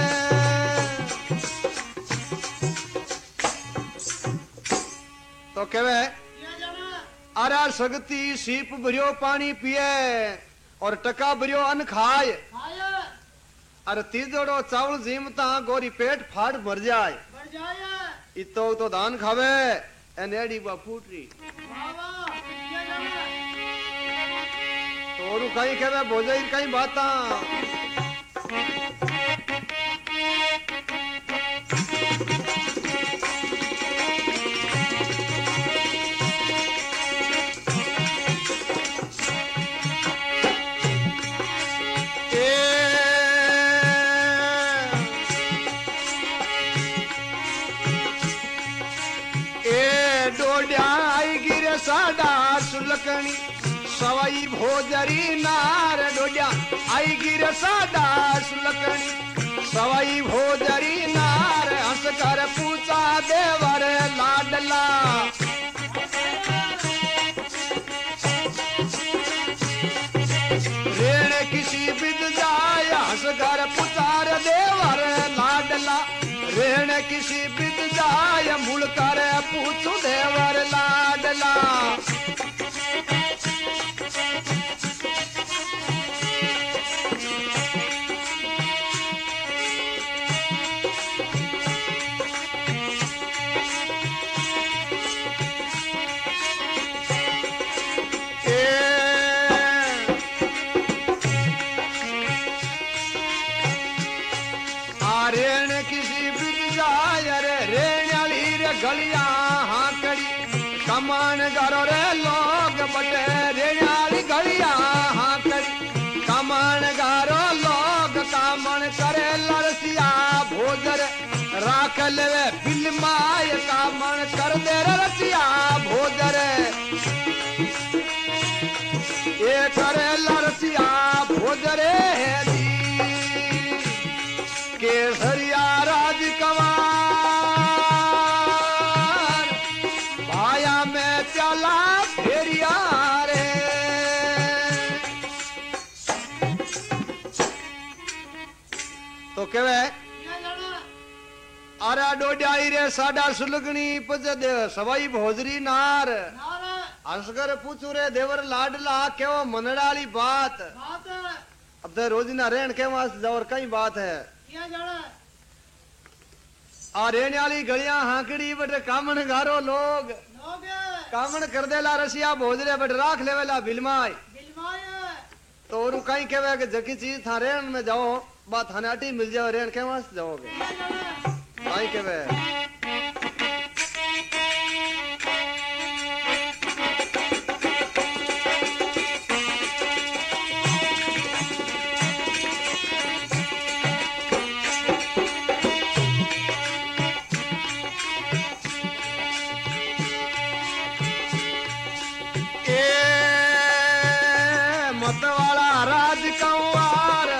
तो कहवे अरे सगती सीप भरियो पानी पिए और टका भरियो अन्न खाए अरे तीजोड़ो चावल जीमता गोरी पेट फाट मर जाए इतो तो दान खावे एनेडी बा फूटरी तो कहीं कहवे भोजई कहीं बाता साडा सुलकनी सवाई भोजरी नार डोडिया आई गिर साडा सुलकनी सवाई भोजरी नार हंस कर पूछा देवर लाडला रेण किसी बिद जाय हंस कर पुचार देवर लाडला रेण किसी बिद जाय मुड़ कर पूछू देवर लाडला रेण किसी बिद जाय रे रेणाली रे गलिया हाँ कड़ी कमान गारो रे लोग बटे रेणाली गलिया हाँ कड़ी कमान गारो लोग कामन करे लड़सिया भोजर राख लेवे बिलमाय कामन कर दे रसिया भोजर ये करे लड़सिया भोजरे केसरिया राजकुमार भाया में चला फेरिया रे तो कहवे अरे डोडियाई रे साडा सुलगनी पज दे सवाई भोजरी नार हंसकर पूछू रे देवर लाडला केवो मनड़ाली बात अब तो रोजिना रहन के और कई बात है रेणाली गलियां हाकड़ी बट कामन गारो लोग कामन कर देला रसिया भोजरे बट राख लेवेला बिलमाय तो और कहीं कहवे कि जकी चीज था रेण में जाओ बात हनाटी मिल जाओ रेण के वहां जाओगे कहीं कहवे मतवाला राजकुंवार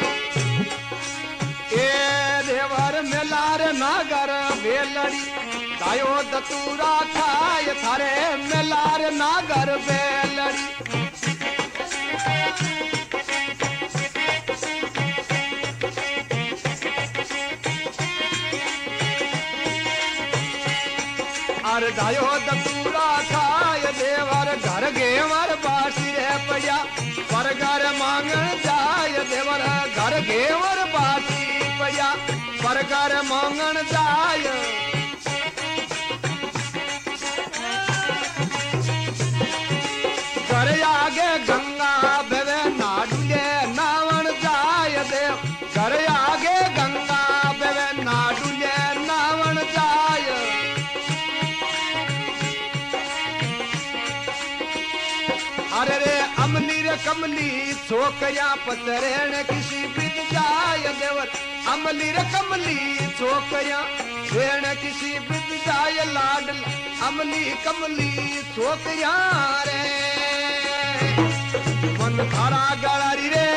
ए देवर मेलार नागर बेलड़ी दायो दतूरा खाए थारे मेलार नागर बेलड़ी अरे दायो दतूरा खाए देवर घर गेवर बासी रे पड़िया पर घर मांगन जाय देवर घर घेवर बासी पड़िया पर घर मांगन जाय घर आगे गंगा कमली छोकरिया पतरेण किसी बित जाय देवर अमली रे कमली छोकरिया रेण किसी बित जाय लाडल अमली कमली छोकरिया रे मन थारा गलारी रे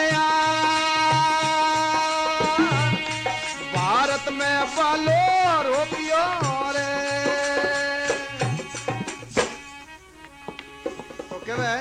भारत में पालो रोपियो रे तो केवे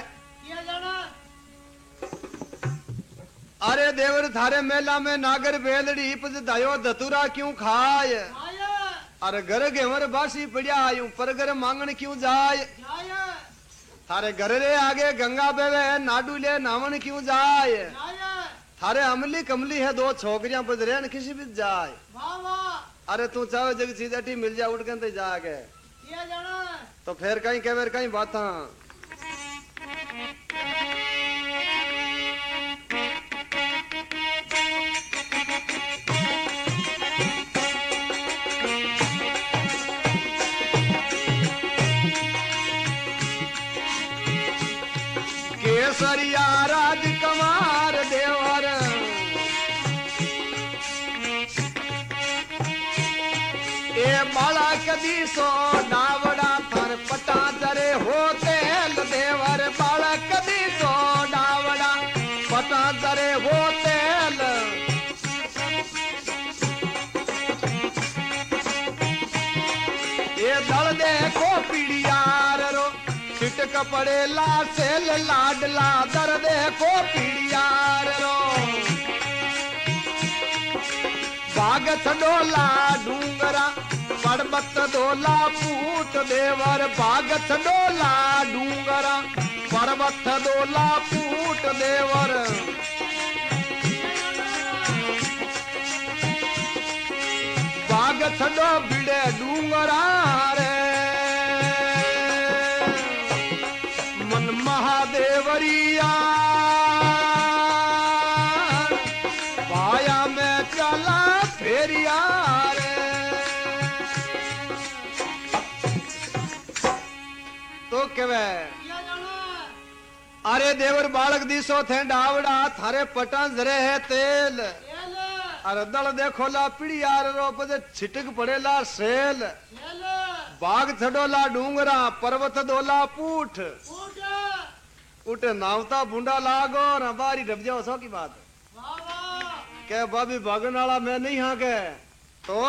अरे देवर थारे मेला में नागर बेलड़ी पज दायो धतुरा क्यों खाय अरे घर गेवर बासी पड़िया आयु पर घर मांगण क्यों जाय थारे घर रे आगे गंगा बेवे नाडू ले नावन क्यों जाय थारे अमली कमली है दो छोकरियां बजरेन किसी भी जाए अरे तू चाहे जग चीज अटी मिल जा उठ के जाके तो फिर कहीं कह कहीं बात केसरिया राजकुमार देवर ए बाला कदी सो डावड़ा थर पटा जरे होते देवर बाला कदी सो डावड़ा पटा जरे होते ये दल देखो पीड़ियार रो छिटक पड़े लासेल लाडला दर देखो पीड़ियार रो बाग छडोला डूंगरा पर्वत डोला पूट देवर बाग छडोला डूंगरा पर्वत डोला पूट देवर बाग छडो बिड़े डूंगरा रे मन महादेवरिया भाया में चला फेरिया रे तो केवे अरे देवर बालक दिसो थे डावड़ा थारे पटान जरे है तेल अरे दल देखो ला पिड़ियार रो पजे छिटक पड़ेला सेल बाग छडोला डूंगरा पर्वत दोला पूठ उठे नावता बुंडा लागो और बारी डब जाओ सो की बात के बाबी भागन वाला मैं नहीं हाँ के तो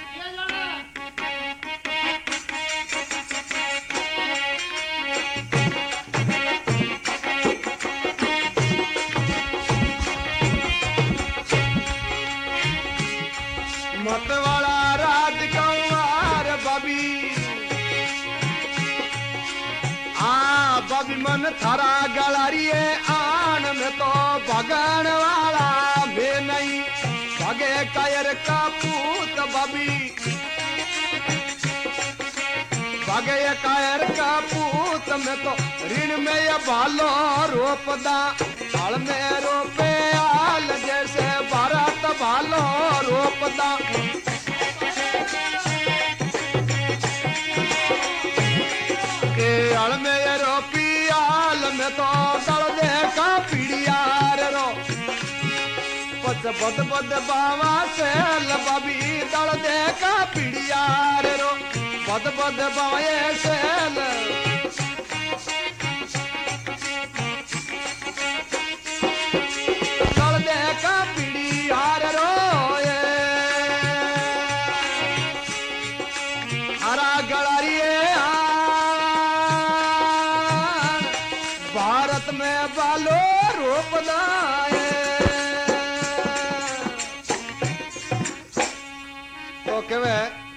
मत वाला राजकुमार बाबी बाबी मन थारा गलारिए आन में तो भगन वाला भी नहीं भगे कायर का पूत बाबी भगे कायर का पूत में तो ऋण में ये भालो रोपदा हल में रोपे आल जैसे भारत भालो रोपदा के हल में ये रोपी आल में तो दल देखा पीड़ियार रो पच बद बद बावा से लबाबी दल देखा पीड़ियार रो बद बद बावे से दल देखा पीड़ियार रो हरा गलारिए भारत में बालो रोपदा तो केवे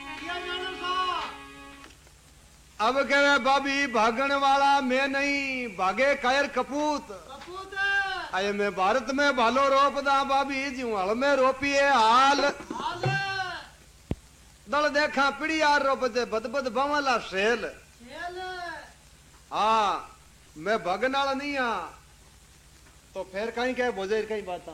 अब केवे बाबी भागण वाला मैं नहीं भागे कायर कपूत आये मैं भारत में भालो रोपदा बाबी जी हल में रोपिए हाल दल देखा पिड़ियार रोपते बद बद बावला सेल हाँ मैं भगन वाला नहीं हाँ तो फिर कहीं क्या बोझे कहीं बात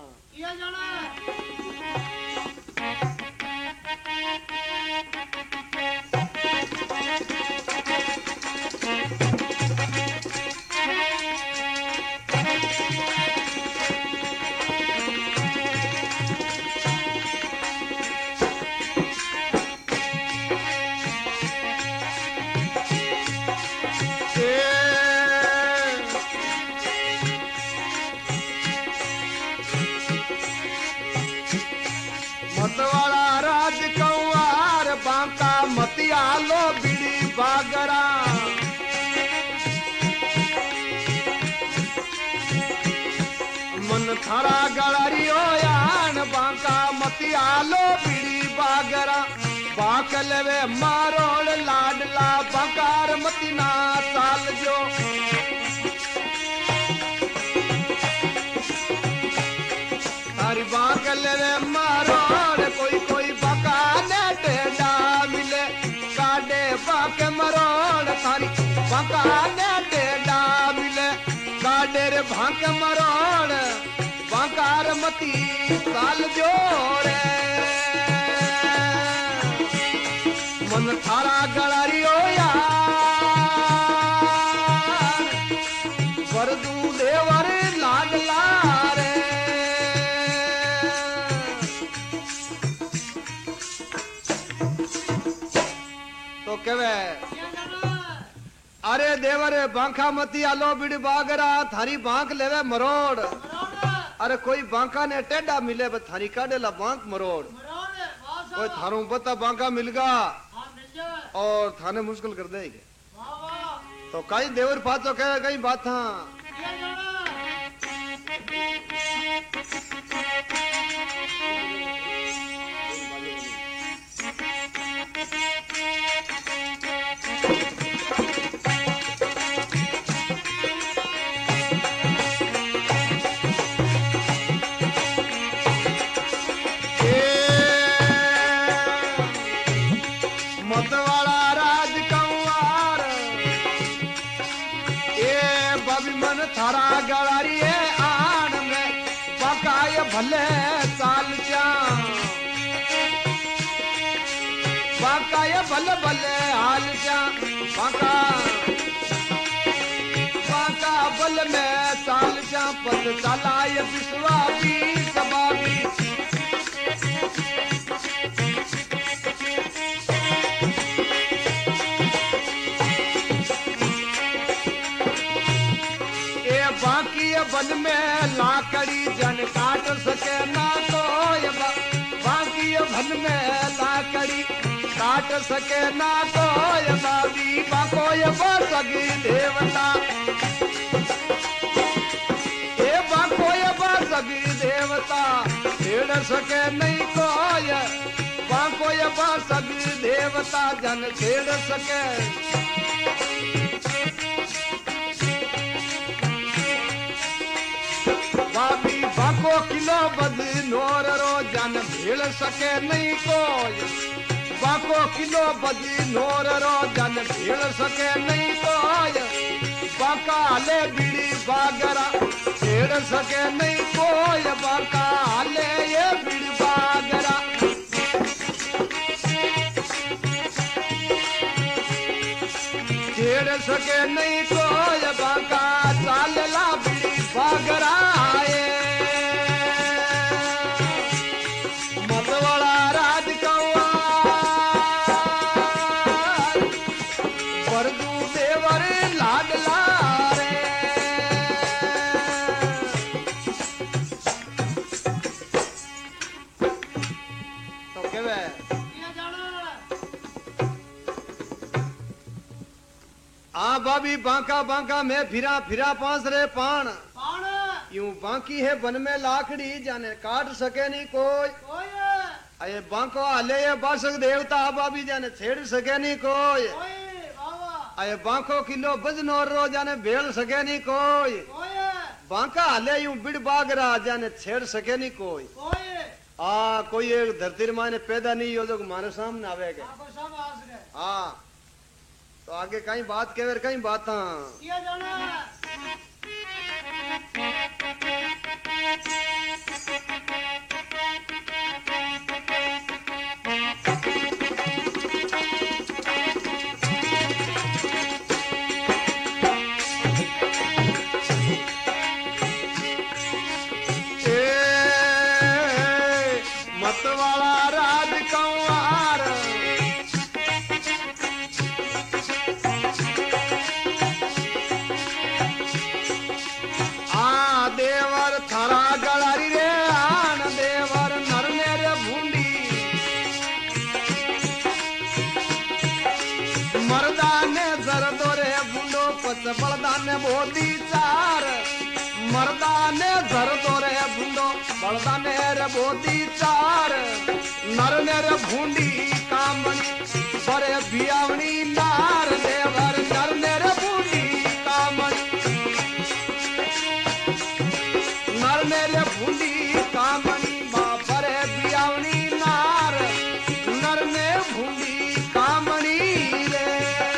आलो बीड़ी बागरा मन थारा गड़रियो यान बांका मती आलो बीड़ी बागरा बाक लेवे मारोड़ लाडला बाकार मती ना साल जो तारी बाक लेवे मारोड़ कोई कोई बाका ने टेढ़ा मिले काडे बाक मरोड़ तारी बाका ने टेढ़ा मिले काडे रे भांक मरोड़ बाकार मती साल जोड़े मन थारा गड़रियो यार वरदू देवर लाडला रे तो केवे अरे देवरे बांखा मती आलो बिड़ बागरा थारी बांक लेवे मरोड़ अरे कोई बांका ने टेढ़ा मिले बस थारी काडेला बांक मरोड़ कोई थारू बता बांका मिलगा और थाने मुश्किल कर देंगे तो कई देवर पाचो कहे कई बात थारा गड़ारी आन में बकाय भले चाल बाकाय भले भले हाल बाका बाका बल में चाल पद चलाय विश्वा भी सबाबी बाकी बल में लाकड़ी जन काट सके ना कोई बाकी भल में लाकड़ी काट सके ना कोई बाबी बाकोय बसगी देवता ए बाकोय बसगी देवता छेड़ सके नहीं कोई बाकोय बसगी देवता जन छेड़ सके बाबी बाको किलो बद नोर रो जन भेड़ सके नहीं कोई बाको किलो बद नोर रो जन भेड़ सके नहीं कोई बाका ले बीड़ी बागरा छेड़ सके नहीं कोई बाका ले ये बीड़ी बागरा छेड़ सके नहीं कोई बाका चालला बीड़ी बागरा बाबी बांका बांका में फिरा फिरा पांस रे पान यूं बांकी है बन में लाकड़ी जाने काट सके नहीं कोई अये बांको हले ये बासक देवता बाबी जाने छेड़ सके नहीं कोई अये बांको किलो बजनोर रो जाने भेड़ सके नहीं कोई बांका हले यूं बिड़ बागरा जाने छेड़ सके नहीं कोई कोई एक धरती माने पैदा नहीं हो जो मारे सामने आवेगा हाँ तो आगे कहीं बात के वेर कहीं बात मतवाला राज कंवार देवर थारा गड़ारी रे आन देवर नरने रे भूंडी ने धर दो रे भूंडो बलदा ने रे बोदी चार नर ने रे भूंडी कामनी बरे बियावनी नार देवर नर ने रे भूंडी कामनी नर ने रे भूंडी कामनी बरे बियावनी नार नर ने भूंडी कामनी रे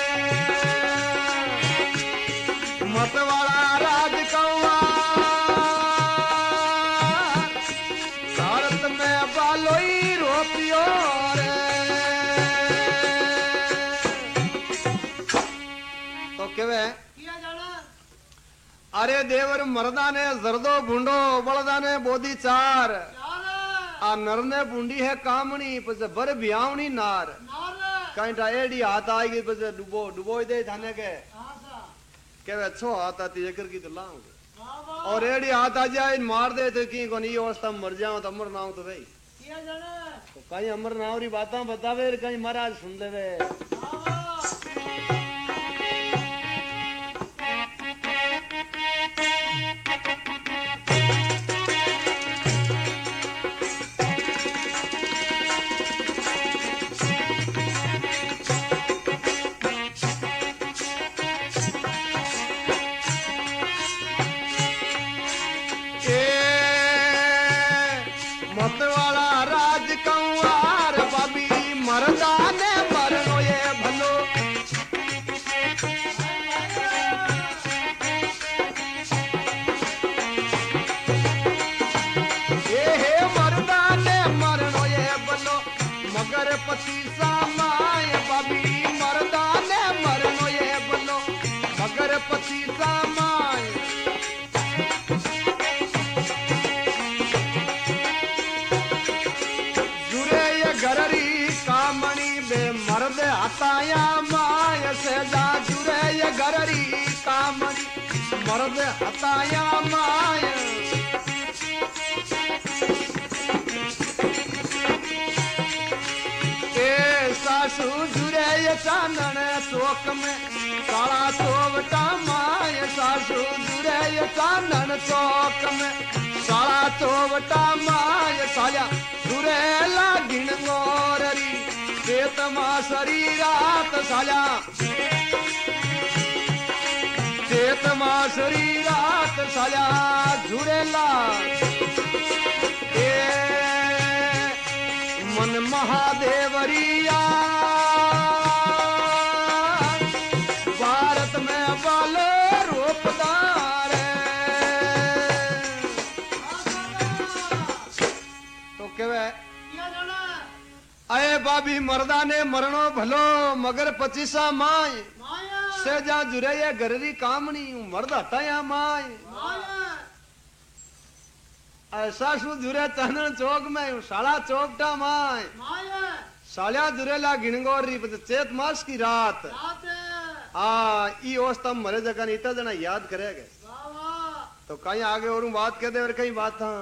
मतवाड़ा राज कौआ भारत में बालोई रोपियो रे तो केवे अरे देवर मर्दा ने जरदो भूंडो बलदा ने बोधी चार आ नर ने बूंडी है कामनी पछ बर बियावनी नार कहीं एडी हाथ आई गई पछ डुबो डुबो दे थाने के केवे अच्छो हाथ आती जेकर की तो लाऊंगा और एडी हाथ आ जाए मार दे तो की कोनी अवस्था मर जाऊं तो अमर नाऊ तो भाई तो कहीं अमर नाऊ री बातें बतावे कहीं महाराज सुन लेवे मतवाड़ा राज कंवार बाबी मरदा ने मरनो ये भलो ये हे मरदा ने मरनो ये भलो मगर पति सामाय बाबी मरदा ने मरनो ये भलो मगर पति सामाय गररी कामणी बे मर्द हताया माय से जा जुरे ये गररी कामणी मर्द हताया माय ए सासू जुरे ये चांदन चौक में काला चौवटा माय सासू जुरे ये चांदन चौक में काला चौवटा माय साया जुरेला गिण गोररी खेत मासरी रात साला खेत मासरी रात साला जुरेला ए मन महादेवरिया भारत में बाल रूपदार तो केवे अये बाबी मर्दा ने मरणो भलो मगर पचीसा माय से जा जुरे ये गररी कामनी मर्द हटाया माय ऐसा सु जुरे चांदन चौक में साला चौकटा माय सालिया जुरेला गिणगोरी चेत मास की रात ई अवस्था मरे जगह इतना जना याद करेगा तो कहीं आगे और बात कहते और कहीं बात था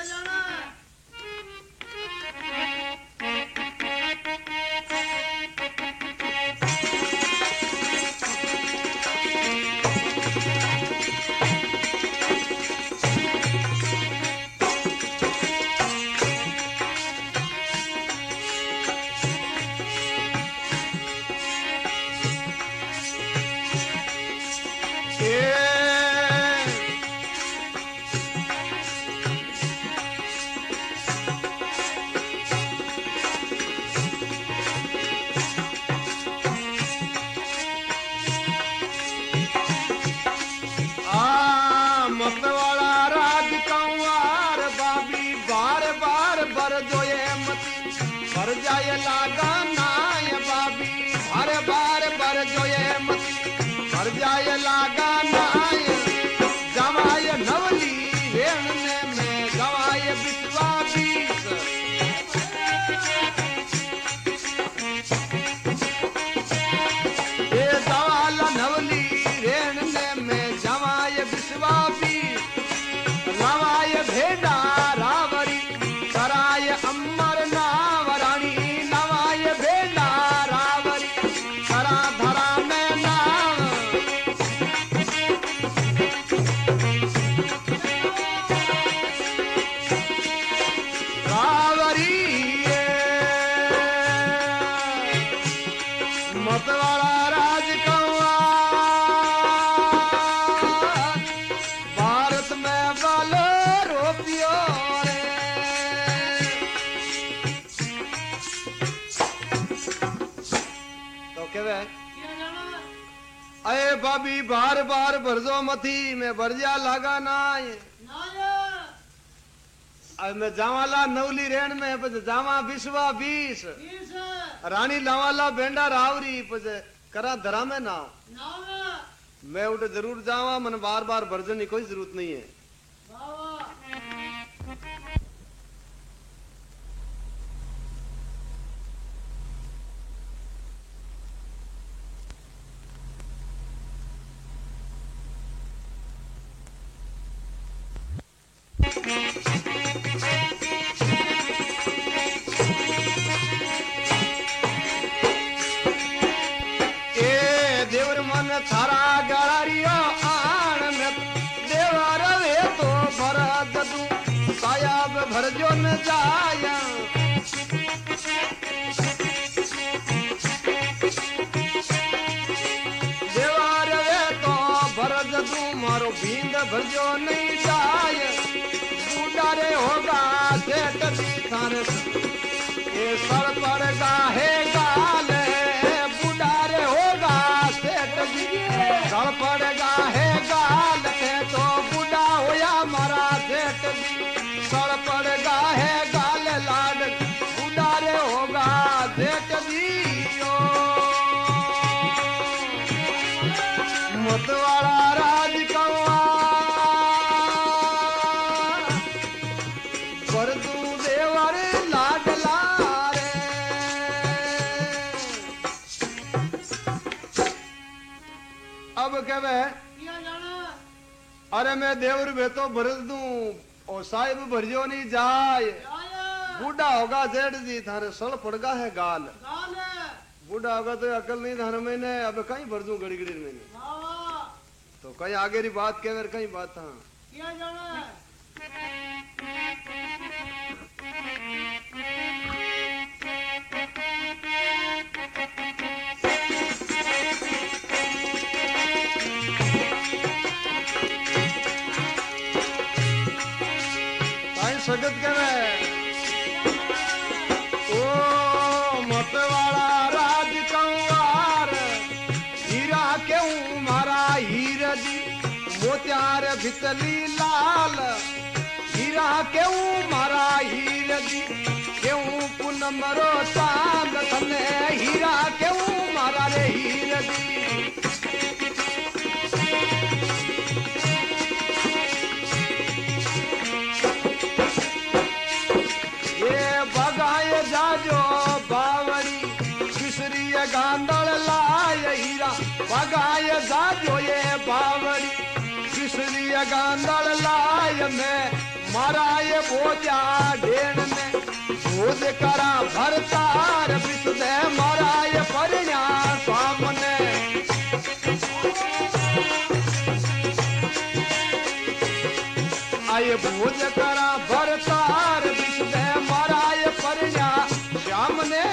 जाए लागा नाय बाबी हर बार बर जो ये मती हर जाए लागा नाय जवाय नवली रेणने में जवाय बिस्वा बीस ये जवाल नवली रेणने में जवाय बिस्वा बीस नवाय भेड़ा रावरी कराय अमर नावरानी नवाय भेड़ा रावरी करा धरा में नाव रोपियो रे। तो केवे अरे बाबी बार बार भरजो मथी मैं भरजा लागा ना अब मैं जावाला नवली रेण में पछ जावा बिस्वा 20 रानी लावाला बेंडा रावरी पछ करा धरा में ना मैं उठे जरूर जावा मन बार बार भरजन की कोई जरूरत नहीं है। थारा गड़ारियो आण में देवर वे तो भरत तू सायाब भरजो न जाया देवर वे तो भरत तू मारो भींद भरजो नहीं जाय बूढ़ा रे होगा सेठ दी थारे ये सर पड़गा है गाल बूढ़ा रे होगा गल पड़ेगा है गाल के तो बूढ़ा होया मारा सेठ जी सड़ पड़ेगा है गाल लाड बूढ़ा रे होगा सेठ जी मतवाड़ा राज कौआ बरदू देवर लाडला रे। अब कहवे अरे मैं देवर वे तो भरज दूं और साहिब भरजो नहीं जाए बूढ़ा होगा जेठ जी थारे सड़ पड़गा है गाल बूढ़ा होगा तो अकल नहीं थारे मैंने अब कहीं भर दूं गड़ी गड़ी मैंने तो कहीं आगे री बात कहवे कहीं बात था सगत कहवे ओ मतवाड़ा राज कंवार हीरा क्यों मारा हीर दी मोत्यार भितली लाल हीरा क्यों मारा हीर दी क्यों पूनम रो चांद थने हीरा क्यों मारा रे हीर दी जाजो बावड़ी किसरी गांदड़ लाय हीरा बगाय जाजो ये बावड़ी किसरी गांदड़ लाय में मारा ये बोजा ढेण में भूज करा भरतार विसुदे मारा ये परिणा सामने आये भूज करा भरतार विसुदे मारा ये परिणा सामने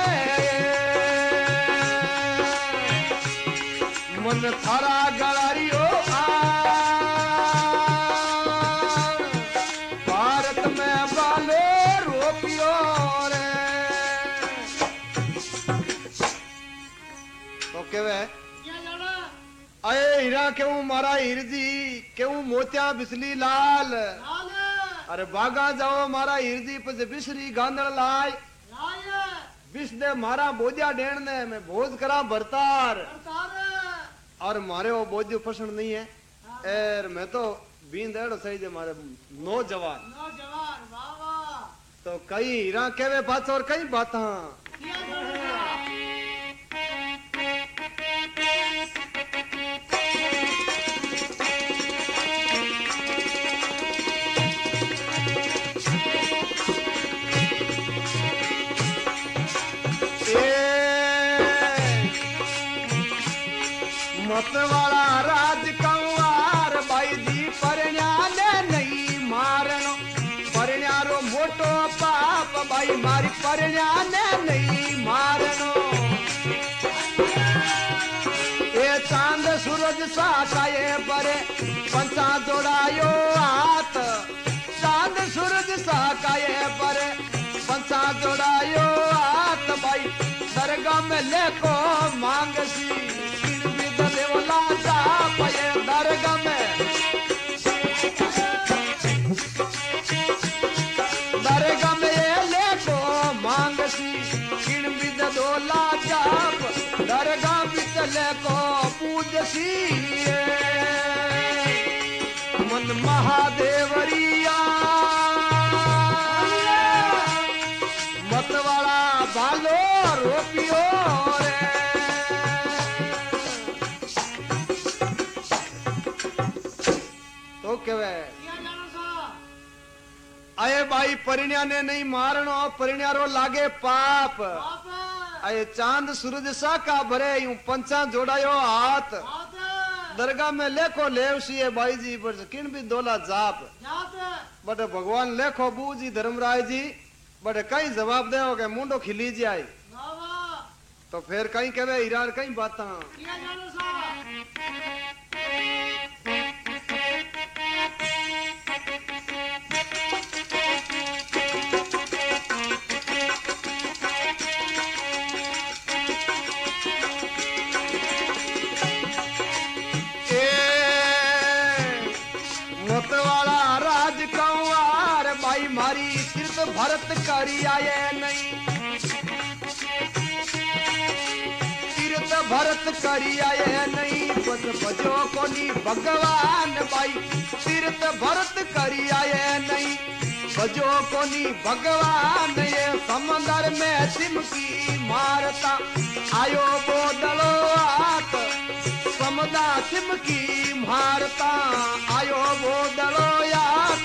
मन थारा गड़ारियो भारत में बाले रोपियो रे। तो केवे अये हीरा क्यों मारा हिरजी क्यों मोतिया बिसली लाल अरे बागा जाओ मारा हिरजी पछ बिसरी गांदड़ लाय विष दे मारा बोझा डेण ने मैं भोज करा भरतार और मारे वो बोझ पसंद नहीं है एर मैं तो बींद एड़ो सही जे मारे नौजवान तो कई हीरा केवे बात और कई बात मतवाड़ा राज कंवार बाई जी परण्या ने नहीं मारनो परण्यारो मोटो पाप बाई मारी परण्या ने नहीं मारनो ये चांद सूरज साकाए परे पंचा जोड़ायो हाथ चांद सूरज साकाए पर पंचा जोड़ायो हाथ भाई दरगाह में लेको मांगसी देवला जा पाए दरगाह में लेको मांगसी किण बिद दोला जाप दरगाह बिच लेको पूजसी मन महादेवरिया मतवाला बालो रोपियो रे तो केवे आए भाई परिण्या ने नहीं मारनो परिण्यारो लागे पाप आए चांद सूरज सा का भरे यूं पंचा जोड़ायो हाथ दरगाह में लेखो लेवसी है भाई जी पर किन भी दोला जाप बट भगवान लेखो बूजी धर्मराय जी बट कई जवाब दे के मुंडो खिली जाए तो फिर कहीं कहे हीरा कहीं बात मारी तीर्थ भरत करी आए नहीं तीर्थ भरत करी आए नहीं बस बजो कोनी भगवान भाई तीर्थ भरत करी आए नहीं बजो कोनी भगवान ये समंदर में चिमकी मारता आयो बोदलो हाथ समदा चिमकी मारता आयो बोदलो यात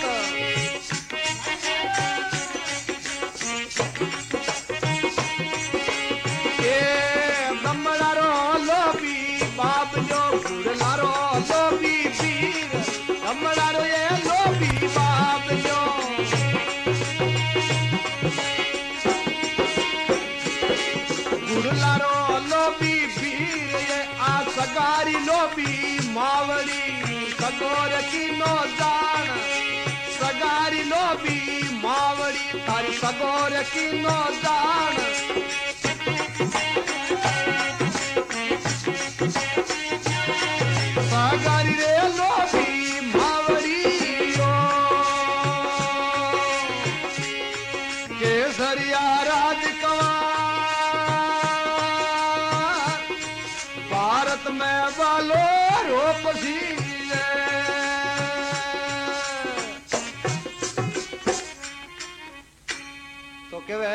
बाप जो गुड़लारो लोभी पीर कमलारो ये लोभी बाप जो गुड़लारो लोभी पीर ये आ सगारी लोभी मावड़ी सगोर की नो जान सगारी लोभी मावड़ी तारी सगोर की नो जान सागारी रे लोभी मावड़ी केसरिया राजकुमार भारत में बालो रोपसी तो केवे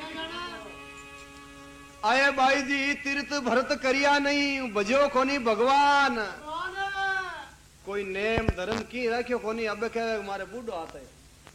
आए भाई जी तीर्थ भरत करिया नहीं बजो कोनी भगवान कोई नेम धर्म की रखियो कोनी अब कहे हमारे बूढ़ो आता है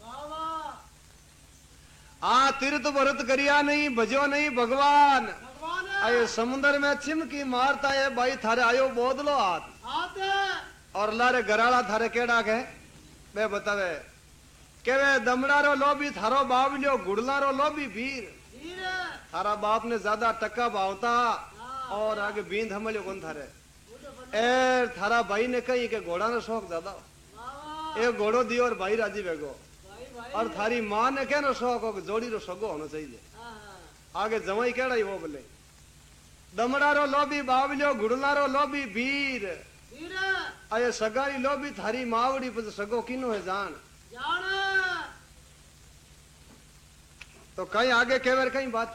हाँ तीर्थ भरत करिया नहीं बजो नहीं भगवान आये समुद्र में चिमकी मारता है भाई थारे आयो बोदलो हाथ और लारे गराला थारे केड़ा के मैं बतावे केवे दमड़ारो लोभी थारो बावलियो गुड़लारो लोभी भीर थारा बाप ने ज्यादा टक्का भावता और आगे बींद हमलियो कौन थारे ए थारा भाई ने कही के घोड़ा ने शौक ज्यादा एक घोड़ो दियो और भाई राजी बेगो और थारी मां ने कहनो शौक हो जोड़ी रो सगो होना चाहिए आगे जवाई केड़ा ही वो बोले दमड़ारो लोभी बावलियो गुड़लारो लोभी भीर आये सगारी लोभी थारी मावड़ी पर सगो किनो है जान तो कहीं आगे केवर कहीं बात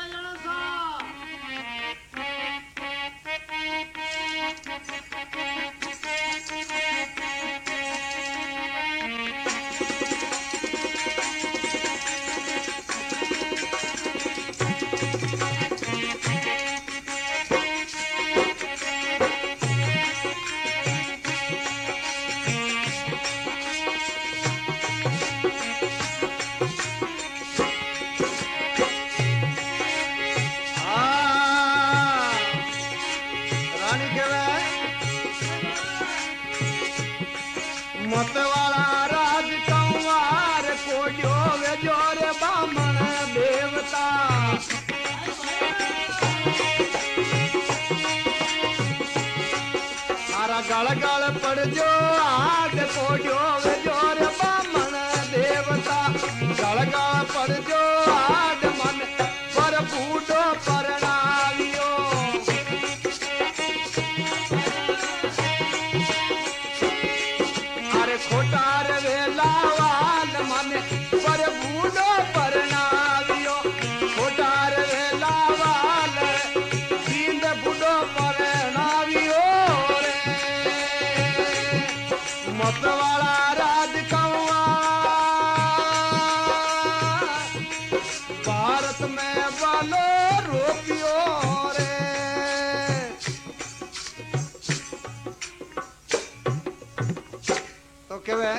मतवाला राजकुमार कोड्यो वे जोरे बामण देवता सारा गल गल पड़ जो आग कोड्यो वे जोरे बामण देवता पड़ जो आड मन पर बूढ़ो परणावियो अरे खोटार वेला वाल मन पर बूढ़ो परणावियो खोटार वेला वाल दीन बूढ़ो परणावियो रे मतवाला राज कौआ भारत में वालो रोपियो रे तो केवे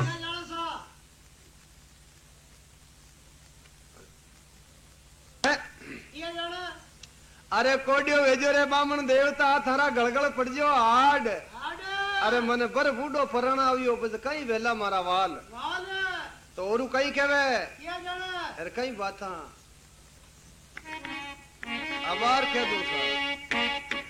अरे कोडियो वेजो रे बामण देवता थारा गळगळ पड़जो आड अरे मने बर बूढ़ो परणावियो बस कई वेला मारा वाल तो औरु कई केवे अरे कई बाता आभार के दूसरा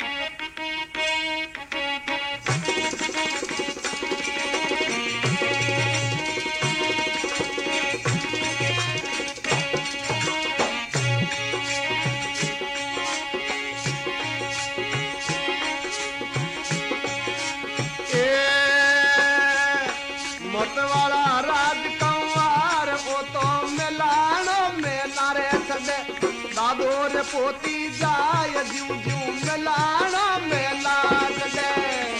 मतवाला राज कंवार ओ तो मेलानो मेला रे छड़े दादो रे पोती जाय जू जू मेलानो मेला छड़े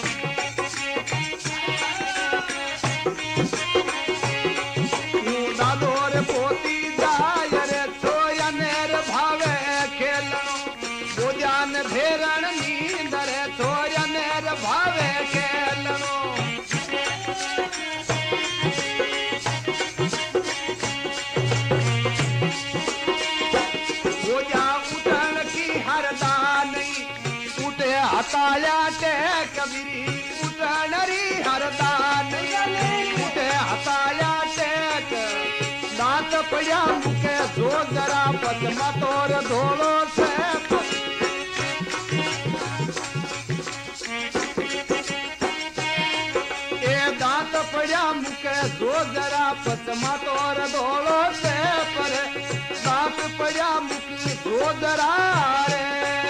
यूं दादो रे पोती जाय रे छोया नेर भावे खेलनो बोजान भेरण नींद रे छोया नेर भावे खेलनो हताया टेक कबीरी उठनरी हरदान उठे हताया टेक दांत पया मुके जो जरा पद्मा तोर धोलो से ए दांत पया मुके जो जरा पद्मा तोर धोलो से पर दांत पया मुके जो जरा रे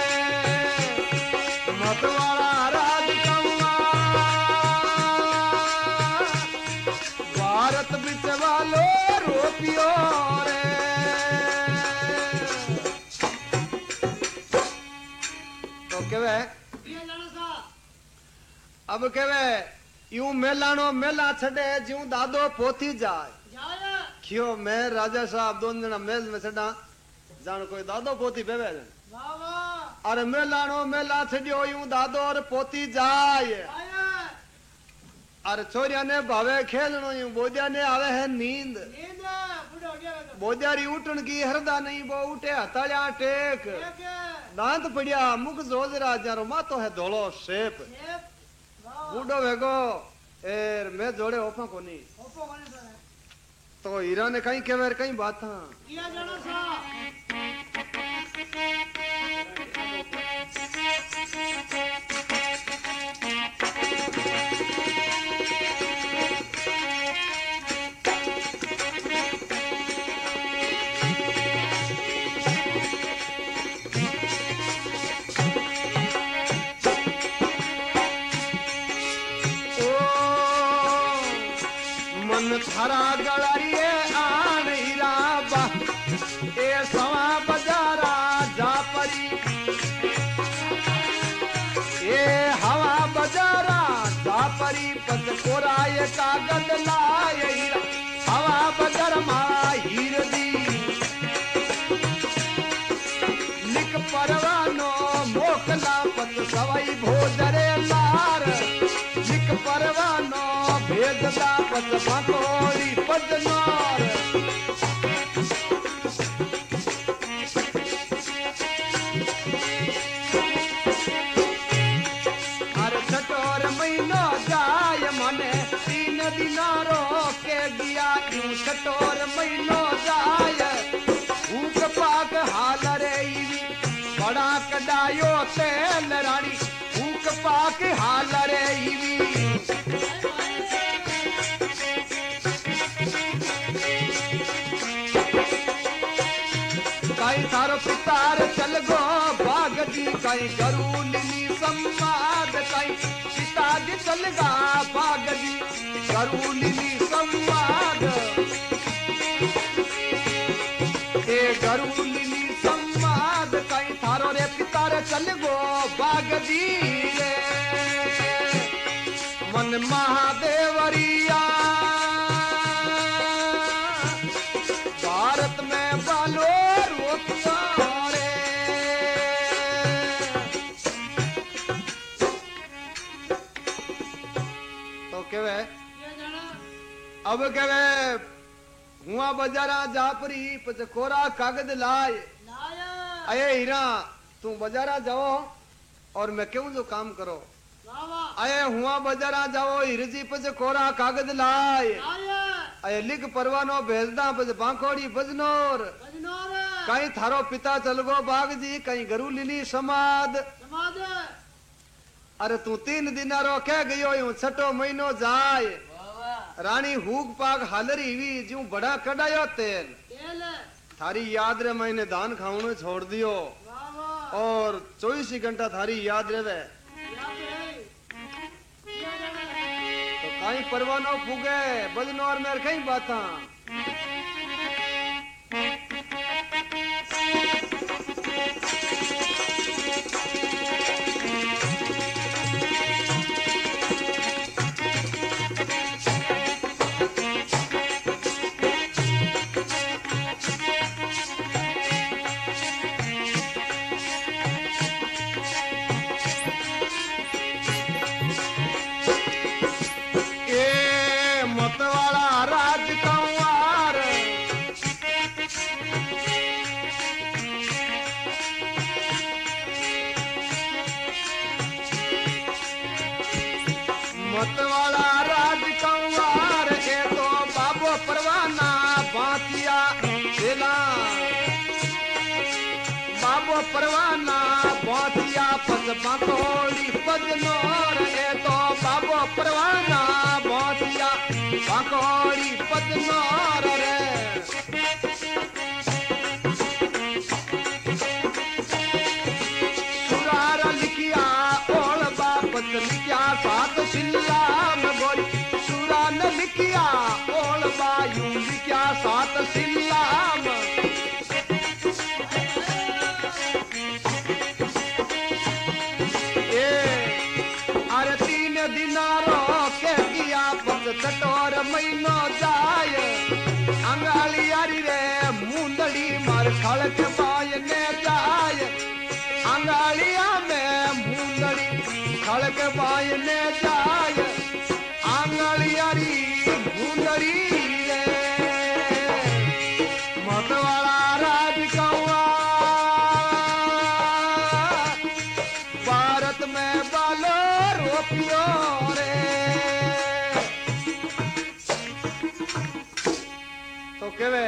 मतवाला राज भारत बिच वालो रोपियो रे तो केवे अब केवे यूं मेलानो मेला छड़े ज्यूं दादो पोथी जाए खियो मैं राजा साहब दोन जना मेल में छड़ा जान कोई दादो पोथी बेवे अरे मेलानो मेला छड़ियो यूं दादो और पोती जाए अरे छोरिया ने भावे खेलनो यूं बोदिया ने आवे है नींद बोदियारी उठन की हरदा नहीं वो उठे हताया टेक दांत पड़िया मुख जोजरा जारो मातो है धोलो शेप बूढ़ो वेगो एर मैं जोड़े ओपा कोनी तो हीरा ने कहीं केवर कहीं बात थारा गड़ारिए आन हीराबा ए सवा बजारा जा परी ए हवा बजारा जा परी पद कोराए कागज लाए हीरा हवा बजार मा हीर दी लिख परवानो मोकला पद सवाई भोजरे लार लिख परवानो भेजदा पद मातोरी पदनार हर छठोर महीनो जाय मने 3 दिनारो के दिया यूं छठोर महीनो जाय भूख पाक हाल रे बड़ा कडायो तेल रानी भूख पाक हाल रे सितार चल गो बाग जी कई गरूली समाद कई पिताजी चल गा बाग जी गरूली संवाद ए गरूली संवाद कई थारो रे पितार चल गो बाग जी रे मन महादेवरिया भारत में बालो रोतिया रे तो केवे अब केवे हुआ बाजारा जापरी पच कोरा कागज लाए अये हीरा तू बाजारा जाओ और मैं क्यों जो काम करो अये हुआ बाजारा जाओ हिरजी पच कोरा कागज लाए अये लिख परवानो भेजदा पच बांखोड़ी बजनोर कहीं थारो पिता चलगो बाग जी कहीं गरूली समाद अरे तू 3 दिन रो कह गयो यूं छठो महीनो जाए रानी हुक पाक हालरी हुई जू बड़ा कडायो तेल थारी याद रे मैंने धान खाऊं छोड़ दियो और 24 घंटा थारी याद रहे तो कहीं परवानो फूगे बजनौर में कहीं बाता मतवाला राज कंवार ए तो बाबो परवाना बातिया बेला बाबो परवाना बातिया पद बांकोड़ी पदनोर ए तो बाबो परवाना बातिया बांकोड़ी पदनोर रे सुरारा लिखिया ओल बापत लिखिया सात सिल्लाम गोरी सुरा न लिखिया ओल बायू लिखिया सात सिल्लाम ए अरे 3 दिनारो के किया पत चटोर महीनो जाय अंगाली यारी रे मुंदड़ी मार खड़क पाय ने जाय अंगालिया में मुंदड़ी खड़क पाय ने जाय आंगलियारी मुंदड़ी रे मतवाला राज कंवा भारत में बालो रोपियो रे तो केवे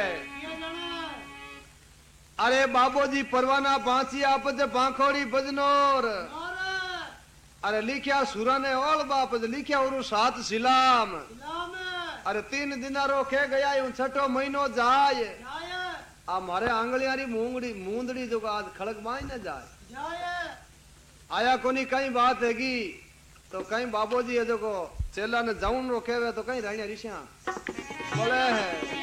अरे बाबूजी परवाना बांसी आपज बांखोड़ी बजनोर अरे लिखिया सुरा ने ओल बाप लिखिया और 7 सिलाम अरे 3 दिनारो के गया यूं छठो महीनो जाए आ मारे आंगलियारी मुंदड़ी जो आज खड़क माई न जाए आया कोनी कई बात हैगी तो कहीं बाबूजी है जो को चेला ने जाऊन रो केवे तो कहीं राणिया ऋषिया बोले है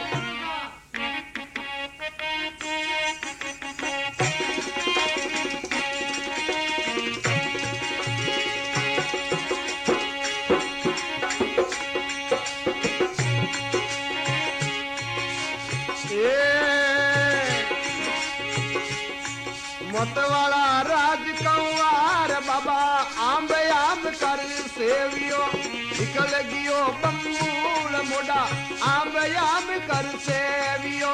मतवाला राज कंवार बाबा आंब आंब कर सेवियो निकल गियो बंगूल मोड़ा आंब आंब कर सेवियो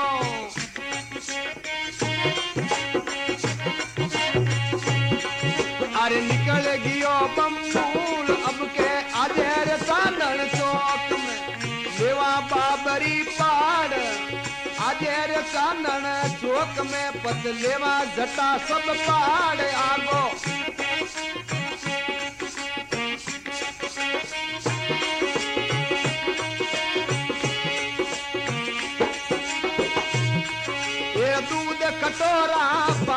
अरे निकल गियो बंगूल अब के अजर सानन चौक में लेवा बाबरी पाड़ अजर चानन चौक में पतलेवा जटा सब पहाड़ आगो ये दूध कटोरा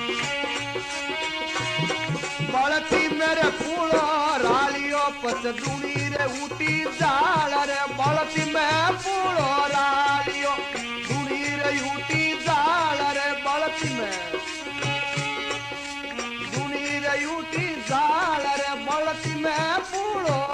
बलती मेरे फूलो रालियो पच दूनी रे ऊटी जाल रे बलती में फूलो रालियो दूनी रे ऊटी जाल रे बलती में दूनी रे ऊटी जाल रे बलती में फूलो